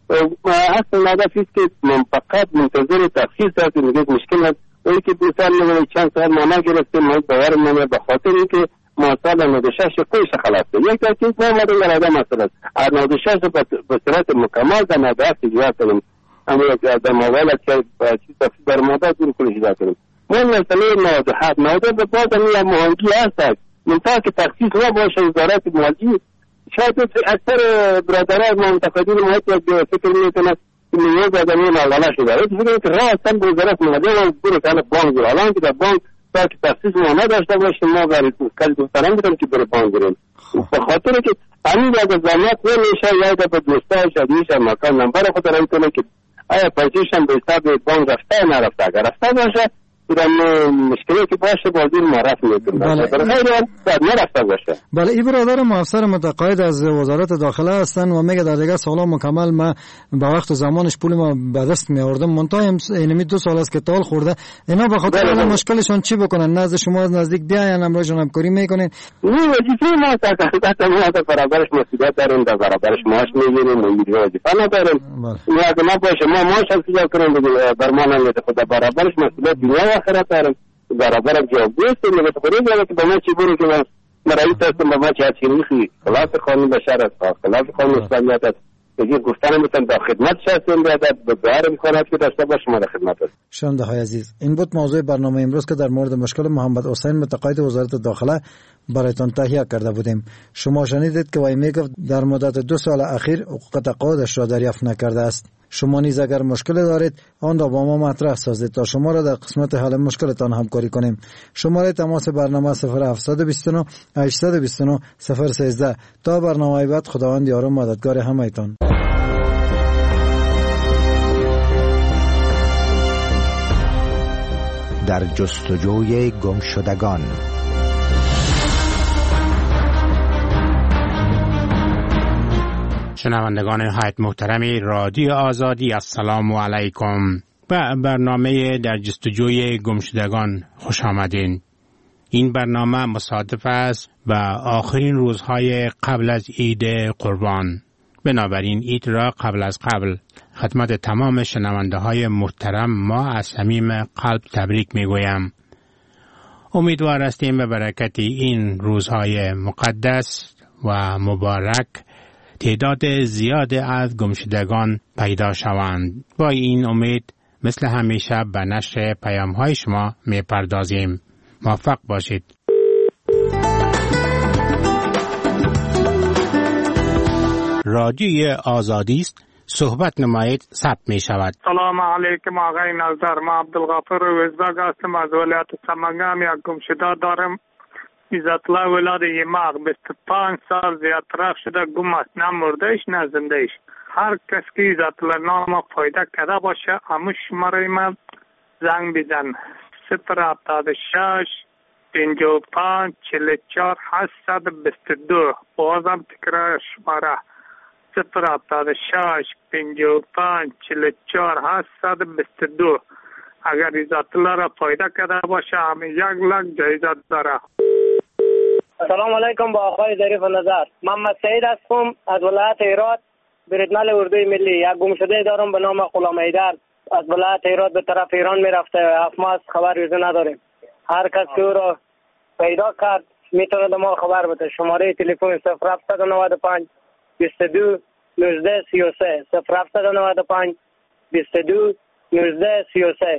اصلا هدف است که من فقط منتظر تخصیص هست. میگه مشکل هست اوی که دو سال نگه چند سال ما نگرفتیم، ما باور منه به خاطر اینکه ما سال نود و شش کویش خلاصه یک تاکید ما مدن در آدم اصل است از نود و شش به صورت مکمل در نود و هفت اجرا کنیم، اما در موالت که چیز تفصیل در مادت دور کلش اجرا کنیم. ما مسئله نود و هفت نود و هفت به باز همی مهنگی هست منطقه که تخصیص نباشه وزارت مالی. شاید اکثر برادران منتقدین محیط یک فکر میکنه که نیاز آدمی مالانه شده. این فکر که راه هستن به وزارت مالی و بره که بانک الان که در بانک روستا که تخصیص ما نداشته باشیم ما برای کل گفتنم بودم که بره بانک بریم به خاطر که همین اگر زحمت نمیشه یا اگر به دوستای شدیش مکان نمبر خود را میکنه که آیا پیسهشم به حساب بانک رفته یا نرفته. اگر رفته باشه ایران مشکلی که باشه بازی معرف میکنه بله. برای ایران باید نرفته باشه. بله این برادر ما افسر متقاعد از وزارت داخله هستن و میگه در دیگه سالا مکمل ما به وقت و زمانش پول ما به دست می آوردم منتها اینمی دو سال است که تال خورده اینا به خاطر بله. مشکلشون چی بکنن نزد شما از نزدیک بیاین امروز جناب همکاری میکنین؟ نه وظیفه ما تا ما تا برابرش مسئولیت داریم در برابرش معاش میگیریم و میگیم وظیفه نداریم. نه اگه ما باشه ما معاش هم سیجا کنیم برمان هم خود برابرش مسئولیت دنیا آخرت دارم برابر جواب دیستیم نگه خورید یاده که به من چی برو که من مرایت هستم به من چی هستی نیخی خلاف قانون بشر است خلاف قانون اسلامیت است بگیر گفتنم بتن در خدمت شهستیم بیادت به بهار میکنه که داشته باش شما در خدمت است. شنونده های عزیز این بود موضوع برنامه امروز که در مورد مشکل محمد حسین متقاعد وزارت داخله برایتان تهیه کرده بودیم. شما شنیدید که وی میگفت در مدت دو سال اخیر حقوق تقاعدش را دریافت نکرده است. شما نیز اگر مشکل دارید آن را با ما مطرح سازید تا شما را در قسمت حل مشکلتان همکاری کنیم. شماره تماس برنامه صفر هفت دو نه هشت دو نه صفر یک سه. تا برنامه بعد خداوند یار و مددگار همه‌تان. در جستجوی گمشدگان. شنوندگان نهایت محترم رادیو آزادی السلام علیکم. به برنامه در جستجوی گمشدگان خوش آمدین. این برنامه مصادف است با آخرین روزهای قبل از عید قربان. بنابراین عید را قبل از قبل خدمت تمام شنونده های محترم ما از صمیم قلب تبریک میگویم. امیدوار هستیم به برکت این روزهای مقدس و مبارک تعداد زیاد از گمشدگان پیدا شوند. با این امید مثل همیشه به نشر پیام های شما می پردازیم. موفق باشید. رادیو آزادی است. صحبت نمایید ثبت می شود. سلام علیکم آقای نظر. ما عبدالغفور وزبگ هستم از ولایت سمنگان. یک گمشده دارم عزت الله ولاد یماغ. بیست و پنج سال زیادتر شده گم است. نه مردهش نه زندهش. هر کس که عزت الله نام فایده کرده باشه همون شماره من زنگ بزن. صفر هفتاد و شش پنجاه و پنج چهل و چهار هشتصد و بیست و دو. بازم تکرار شماره صفر هفتاد و شش پنجاه و پنج چهل و چهار هشتصد و بیست و دو. اگر عزت الله را فایده کرده باشه همین یک لک جایزه داره. سلام علیکم با آقای ظریف نظر. محمد سعید هستم از ولایت هرات بریدنال اردوی ملی. یک گمشده دارم به نام غلام حیدر از ولایت هرات به طرف ایران میرفته. هفت ماه خبر ویزه نداریم. هر کس که او را پیدا کرد میتونه به ما خبر بده. شماره تلفن صفر هفت نه پنج بیست و دو نوزده سی و سه صفر هفت نه پنج بیست و دو نوزده سی و سه.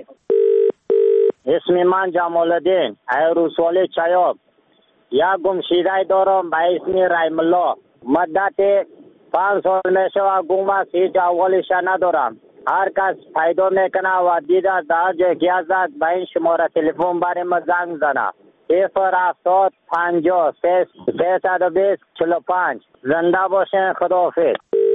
اسم من جمال الدین ایروسوالی چایاب. یک گمشده دارم به اسم رحم الله. مدت پنج سال میشه و گم است. هیچ اولش ندارم. هر کس پیدا میکنه و دیده در جای که ازد به این شماره تلفن برای ما زنگ زنه. صفر هفتاد پنجاه سیصد و بیست چهل و پنج. زنده باشین. خداحافظ.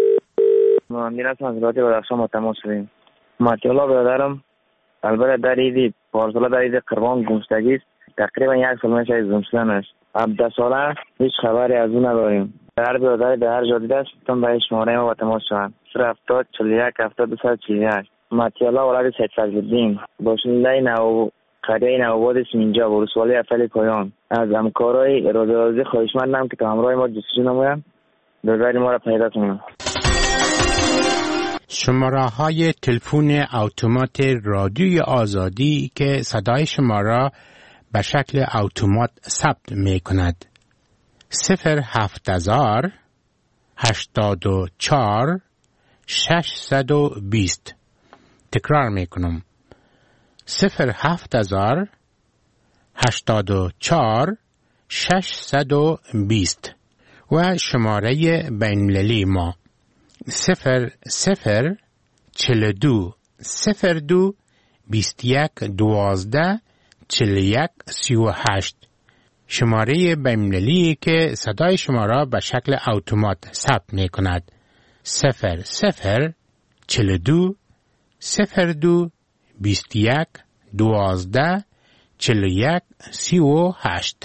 امیر هستم از ولایت بدخشان ما تماس شدیم. مطیعالله برادرم البته در عید پارساله در عید قربان گمشدگی است. تقریبا یک سال میشه از گمشدنش. هفده ساله هیچ خبری از اون نداریم. هر برادری در هر جا دیده است تون به شماره ما با تماس شوند. صفر هفتاد چهل و یک هفتاد دو صد چهل و یک. مطیعالله ولد سید فضل‌الدین باشنده نو قریه نوآباد اینجا ولسوالی افل پایان. از همکارای رادیو خواهشمندم که تا همراه ما جستجو نمایند برادری ما را پیدا کنند. شماره های تلفن اتومات رادیوی آزادی که صدای شما را به شکل اتومات ثبت می کند. صفر هفت هزار هشتاد و چهار ششصد و بیست. تکرار می کنم. صفر هفت هزار هشتاد و چهار ششصد و بیست. و شماره بین‌المللی ما صفر صفر چهل و دو صفر دو بیست یک دوازده چهل و یک سی و هشت. شماره بین‌المللی که صدای شما را به شکل اتومات ثبت می کند. صفر صفر چهل و دو صفر دو بیست و یک دوازده چهل و یک سی و هشت.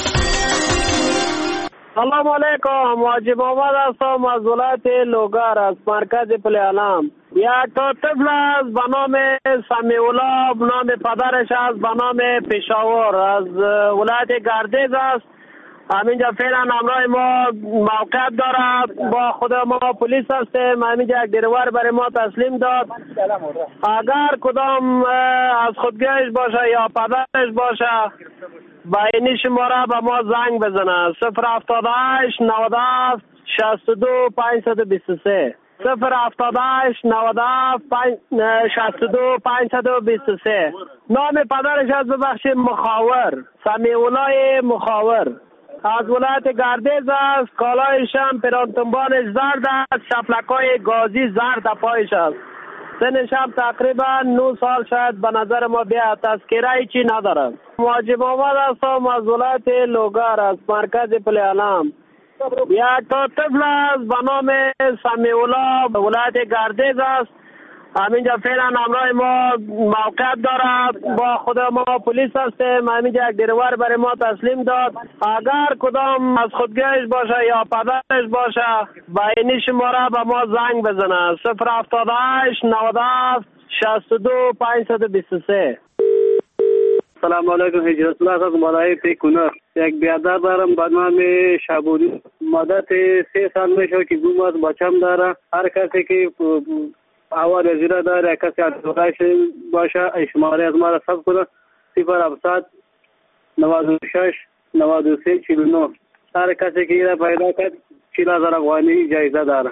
سلام علیکم. واجب آباد هستم از ولایت لوگر از مرکز پل علم. یک تا طفل است به نام سمیع‌الله، نام پدرش است به نام پشاور از ولایت گردیز است. همینجا فعلا همراه ما موقعیت دارد. با خود ما پلیس هستیم. همینجا یک دیروار برای ما تسلیم داد. اگر کدام از خودگیش باشه یا پدرش باشه با این شماره به ما زنگ بزنه. صفر هفتاد و هشت نود و هفت شصت و دو پانصد و بیست و سه. صفر هفتاد و هشت نود و هفت شصت و دو پانصد و بیست و سه. نام پدرش از ببخشید مخاور، سمیع‌الله مخاور از ولایت گردیز است. کالایش هم پرانتنبانش زرد است، شفلکای گازی زرد پایش است. سنش هم تقریبا نه سال شاید به نظر ما بیاد. تذکره چی ندارم. واجب آباد هستم از ولایت لوگر از مرکز پل علم. یک تا طفل است به نام سمیع‌الله ولایت گردیز است. همینجا فعلا همراه ما موقعیت دارد. با خود ما پلیس هستیم. همینجا یک دیروار برای ما تسلیم داد. اگر کدام از خودگیش باشه یا پدرش باشه با این شماره به ما زنگ بزنه. صفر هفتاد و هشت نود و هفت شصت و دو پانصد و بیست و سه. سلام علیکم. هجرت الله از مالای پیکونر. یک بیادر دارم به نام شابوری. مدت سه سال میشه که گم است. بچم داره. هر کسی که اول زیرا داره کسی ادوایش باشه شماره از ما را ثبت کنه. صفر هفتصد نود و شش نود و سه چهل و نه. هر کسی که اینا پیدا کرد چهل هزار افغانی جایزه داره.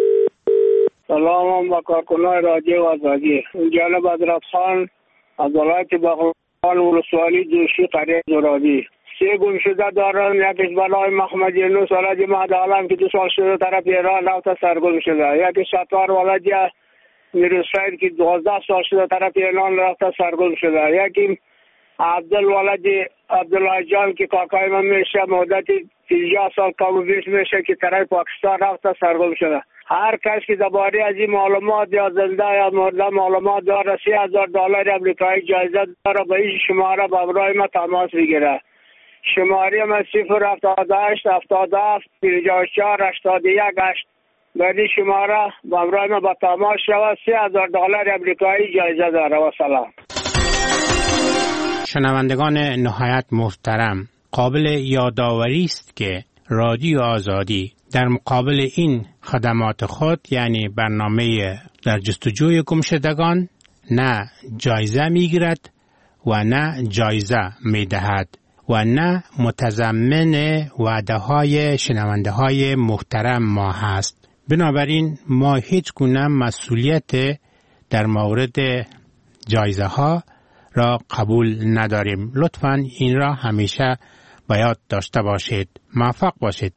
سلام با کارکنان رادیو آزادی. جناب حضرت خان از ولایت بغلان ولسوالی جوشی قریه زرادی. سه گم شده دارن. یکیش بلای محمد یونس ولد مهد عالم که دو سال شده طرف ایران رفته سرگم شده. یکی ستار ولد میروز شاید که دوازده سال شده طرف ایران رفته سرگم شده. یکی عبدال ولد عبدالله جان که کاکای من میشه مدت پنجاه سال کم و بیش میشه که طرف پاکستان رفته سرگم شده. هر کس که درباره از این معلومات یا زنده یا مرده معلومات داره سی هزار دلار امریکایی جایزه داره. به این شماره به برای ما تماس بگیره. شماره ما صفر هفتاد و هشت هفتاد و هفت پنجاه و چهار هشتاد و یک هشت. به این شماره به برای ما به تماس شود. سی هزار دلار امریکایی جایزه داره. و سلام. شنوندگان نهایت محترم، قابل یادآوری است که رادیو آزادی در مقابل این خدمات خود یعنی برنامه در جستجوی گمشدگان نه جایزه میگیرد و نه جایزه میدهد و نه متضمن وعده های شنونده های محترم ما هست. بنابراین ما هیچ گونه مسئولیت در مورد جایزه ها را قبول نداریم. لطفاً این را همیشه باید داشته باشید. موفق باشید.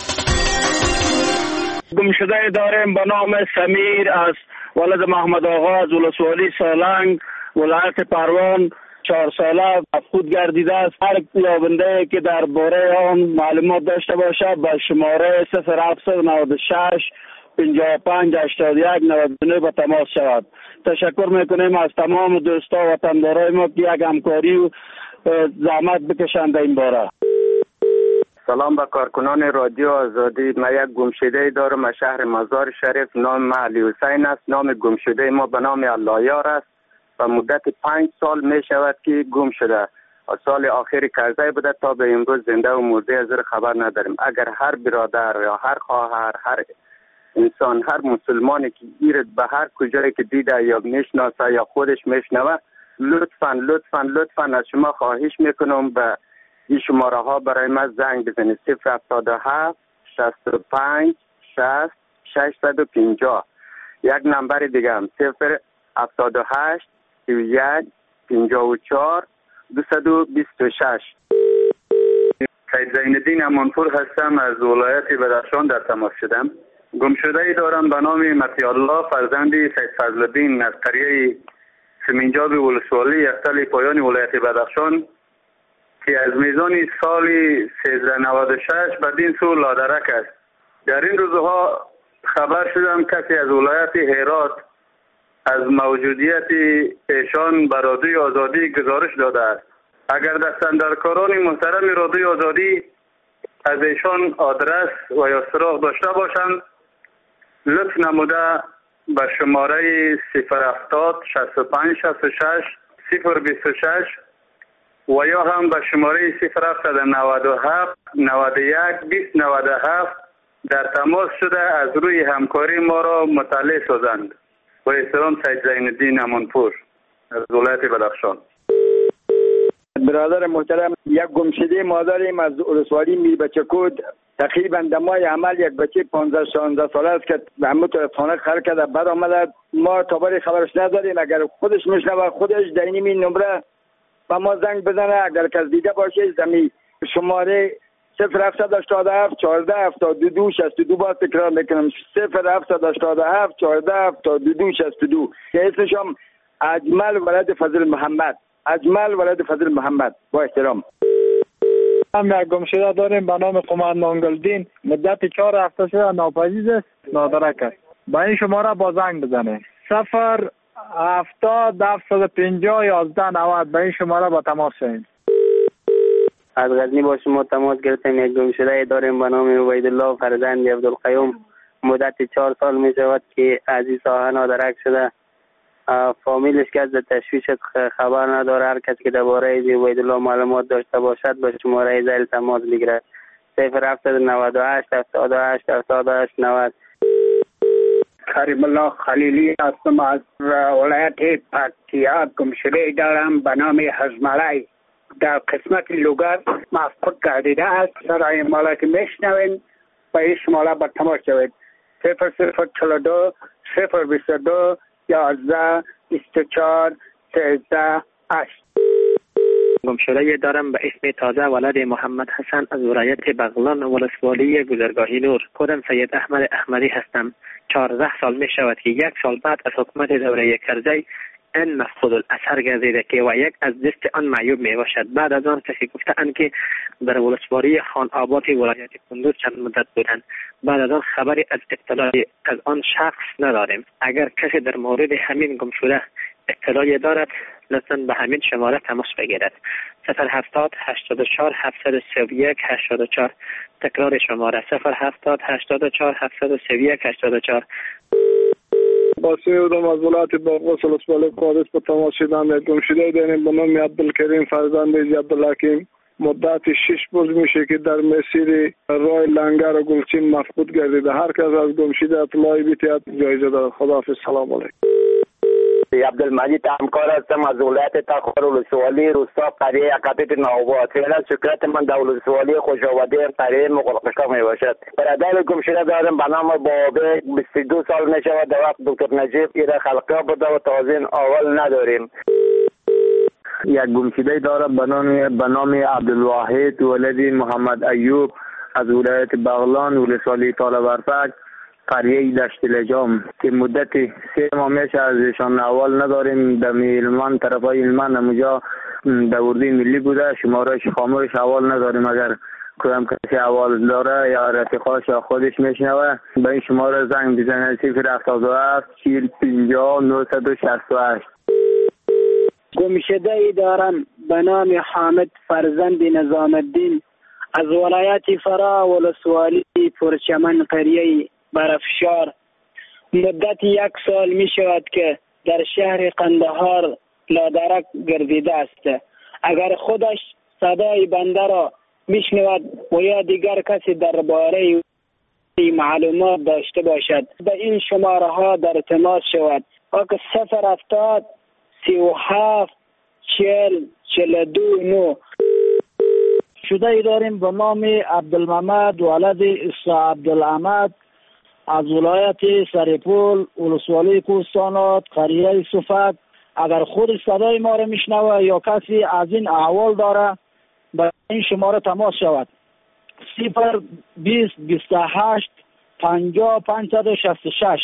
گمشده داریم به نام سمیر از ولد محمد آقا از ولسوالی سالنگ ولایت پروان. چهار ساله خود گردیده است. هر یابنده که در باره آن معلومات داشته باشه به شماره صفر هفتصد و نود و شش پنجاه و پنج هشتاد و یک نود و نه به تماس شود. تشکر میکنیم از تمام دوستا و وطندارای ما که یک همکاری و زحمت بکشند این باره. سلام به کارکنان رادیو آزادی. من یک گمشده دارم از شهر مزار شریف. نام من علی حسین است. نام گمشده ما به نام الله یار است و مدت پنج سال می شود که گم شده. از سال آخری کرزی بوده تا به امروز زنده و مرده از خبر نداریم. اگر هر برادر یا هر خواهر هر انسان هر مسلمانی که ایرد به هر کجایی که دیده یا میشناسه یا خودش میشنوه لطفاً لطفاً لطفاً از شما خواهش میکنم به این شماره ها برای من زنگ بزنید. صفر هفتاد و هفت شصت و پنج شصت ششصد و پنجاه. یک نمبر دیگه هم صفر هفتاد و هشت سی و یک پنجاه و چهار دویست و بیست و شش. سید زینالدین امانپور هستم. از ولایت بدخشان در تماس شدم. گمشده ای دارم به نام مطیع الله فرزند سید فضلالدین از قریه سمینجاب ولسوالی یفتل پایان ولایت بدخشان. که از میزان سال سیزده نود و شش بدین سو لادرک است. در این روزها خبر شدم کسی از ولایت هرات از موجودیت ایشان به رادیوی آزادی گزارش داده است. اگر دستاندرکاران محترم رادیوی آزادی از ایشان آدرس و یا سراغ داشته باشند، لطف نموده به شماره صفر هفتاد شصت و پنج شصت و شش صفر بیست و شش و یا هم به شماره صفر هفتصد و نود و هفت نود و یک بیست نود و هفت در تماس شده از روی همکاری ما را مطلع سازند. با احترام سید زین الدین امانپور از ولایت بدخشان. برادر محترم، یک گمشده ما داریم از ولسوالی میربچه‌کود. تقریبا دمای عمل یک بچه پانزده شانزده ساله است که به همون طرف خانه خر کرده بر آمده. ما تابری خبرش نداریم. اگر خودش میشنوه خودش در این نمره به ما زنگ بزنه. اگر کس دیده باشه زمین شماره صفر هفتصد و هشتاد و هفت چهارده هفتاد و دو شصت و دو باز تکرار میکنم صفر هفتصد و هشتاد و هفت چهارده هفتاد و دو شصت و دو که اسمش هم اجمل ولد فضل محمد. اجمل ولد فضل محمد. با احترام. هم یک گمشده داریم به نام قماندان گلدین. مدت چهار هفته شده ناپدید است، نادرک است. با این شماره با زنگ بزنه صفر هفتاد هفتصد و پنجاه یازده نود. به این شماره با تماس شوید. از غزنی با شما تماس گرفتیم. یک گمشده داریم به نام عبیدالله فرزند عبدالقیوم. مدت چهار سال می شود که از این ساحه نادرک شده. فامیلش که از تشویش خبر نداره. هر کسی که درباره عبیدالله معلومات داشته باشد به شماره زیر تماس بگیرد صفر هفتصد و نود و هشت هفتاد و هشت هفتاد و هشت نود. کریم الله خلیلی هستم از ولایت پکتیا. گمشده دارم به نام حزملای در قسمت لوگر مفقود گردیده است. سرای مالا که میشنوین با این شماره با تماس شوید صفر صفر چهل و دو صفر بیست و دو یازده بیست و چهار سیزده هشت. گمشده دارم به اسم تازه ولد محمد حسن از ولایت بغلان ولسوالی گذرگاهی نور. خودم سید احمد احمدی هستم. چهارده سال می شود که یک سال بعد از حکومت دوره کرزی این مفقود الاثر گردیده که و یک از دست آن معیوب می باشد. بعد از آن کسی گفتند که در ولسوالی خان آباد ولایت کندوز چند مدت بودند. بعد از آن خبری از اطلاعی از آن شخص نداریم. اگر کسی در مورد همین گمشده اطلاعی دارد لطفاً به همین شماره تماس بگیرد صفر هفتاد هشتاد و چهار هفتصد و سی و یک هشتاد و چهار. تکرار شماره صفر هفتاد هشتاد و چهار هفتصد و سی و یک هشتاد و چهار. با سیودم از ولایت باغوس ولسوالی قادس به تماس شدم. یک گمشده داریم به نام عبدالکریم فرزند عبدالحکیم. مدت شش روز میشه که در مسیر راه لنگر و گلچین مفقود گردیده. هر کس از گمشده اطلاعی بیتید جایزه دارد. خداحافظ. سلام علیکم. عبدالمجید همکار هستم از ولایت تخار ولسوالی روستا قریه اقاطه نوآباد. فعلا شکایت من در ولسوالی خوشآبادی قریه مغلقشا می باشد. برادر گمشده دارم به نام بابه بیست و دو سال می شود. در وقت دکتر نجیب ایره خلقه بوده و تازه اول نداریم. یک گمشده دارم به نام به نام عبدالواحد ولد محمد ایوب از ولایت بغلان ولسوالی طالبرفک قریه دشت لجام که مدت سه ماه میشه از ایشان اول نداریم. در میلمان طرفای ایلمان همونجا در اردوی ملی بوده. شمارش خاموش اول نداریم. اگر کدام کسی اول داره یا رفیقاش یا خودش میشنوه به این شماره زنگ بزنه صفر هفتاد و هفت چهل پنجاه نهصد و شصت و هشت. گمشده ای دارم به نام حامد فرزند نظام الدین از ولایت فرا ولسوالی پرچمن قریه برافشار. مدت یک سال می شود که در شهر قندهار لادرک گردیده است. اگر خودش صدای بنده را می شنود و یا دیگر کسی درباره معلومات داشته باشد به این شماره ها در تماس شود. اگر صفر هفتاد سی و هفت چهل چهل و دو نو. شده ای داریم به نام عبدالمحمد ولد اسا عبدالعمد از ولایت سرپول ولسوالی کوهستانات قریه صفت. اگر خود صدای ما را میشنوه یا کسی از این احوال داره به این شماره تماس شود صفر بیست بیست و هشت پنجاه پانصد و شصت و شش.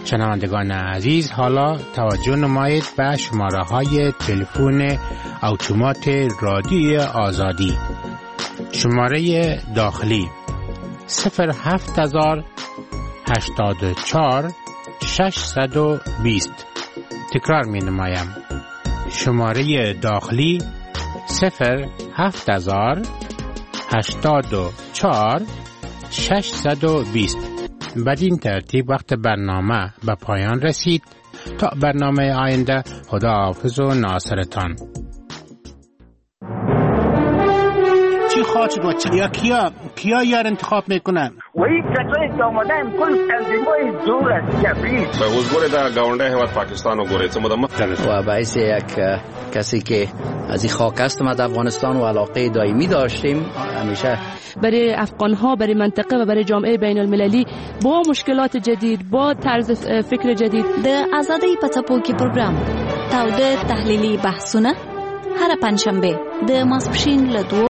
شنوندگان عزیز، حالا توجه نمایید به شماره های تلفن اتومات رادیوی آزادی. شماره داخلی صفر هفت هزار هشتاد و چهار ششصد و بیست. تکرار می نمایم. شماره داخلی صفر هفت هزار هشتاد و چهار ششصد و بیست. بدین ترتیب وقت برنامه به پایان رسید. تا برنامه آینده، خدا حافظ و ناصرتان. چی خواهد شد یا کیا کیا یار انتخاب میکنن؟ و این کسایی که آمدن کل تنظیمای دور از کبیر به حضور در گاونده حیوات پاکستان و گوریت مدام و باعث یک کسی که از این خاک است ما در افغانستان و علاقه دائمی داشتیم همیشه برای افغان ها، برای منطقه و برای جامعه بین المللی با مشکلات جدید، با طرز فکر جدید. د آزادۍ په څپو کې پروګرام تاوده تحلیلي بحثونه هر پنځشنبه د ماسپښین له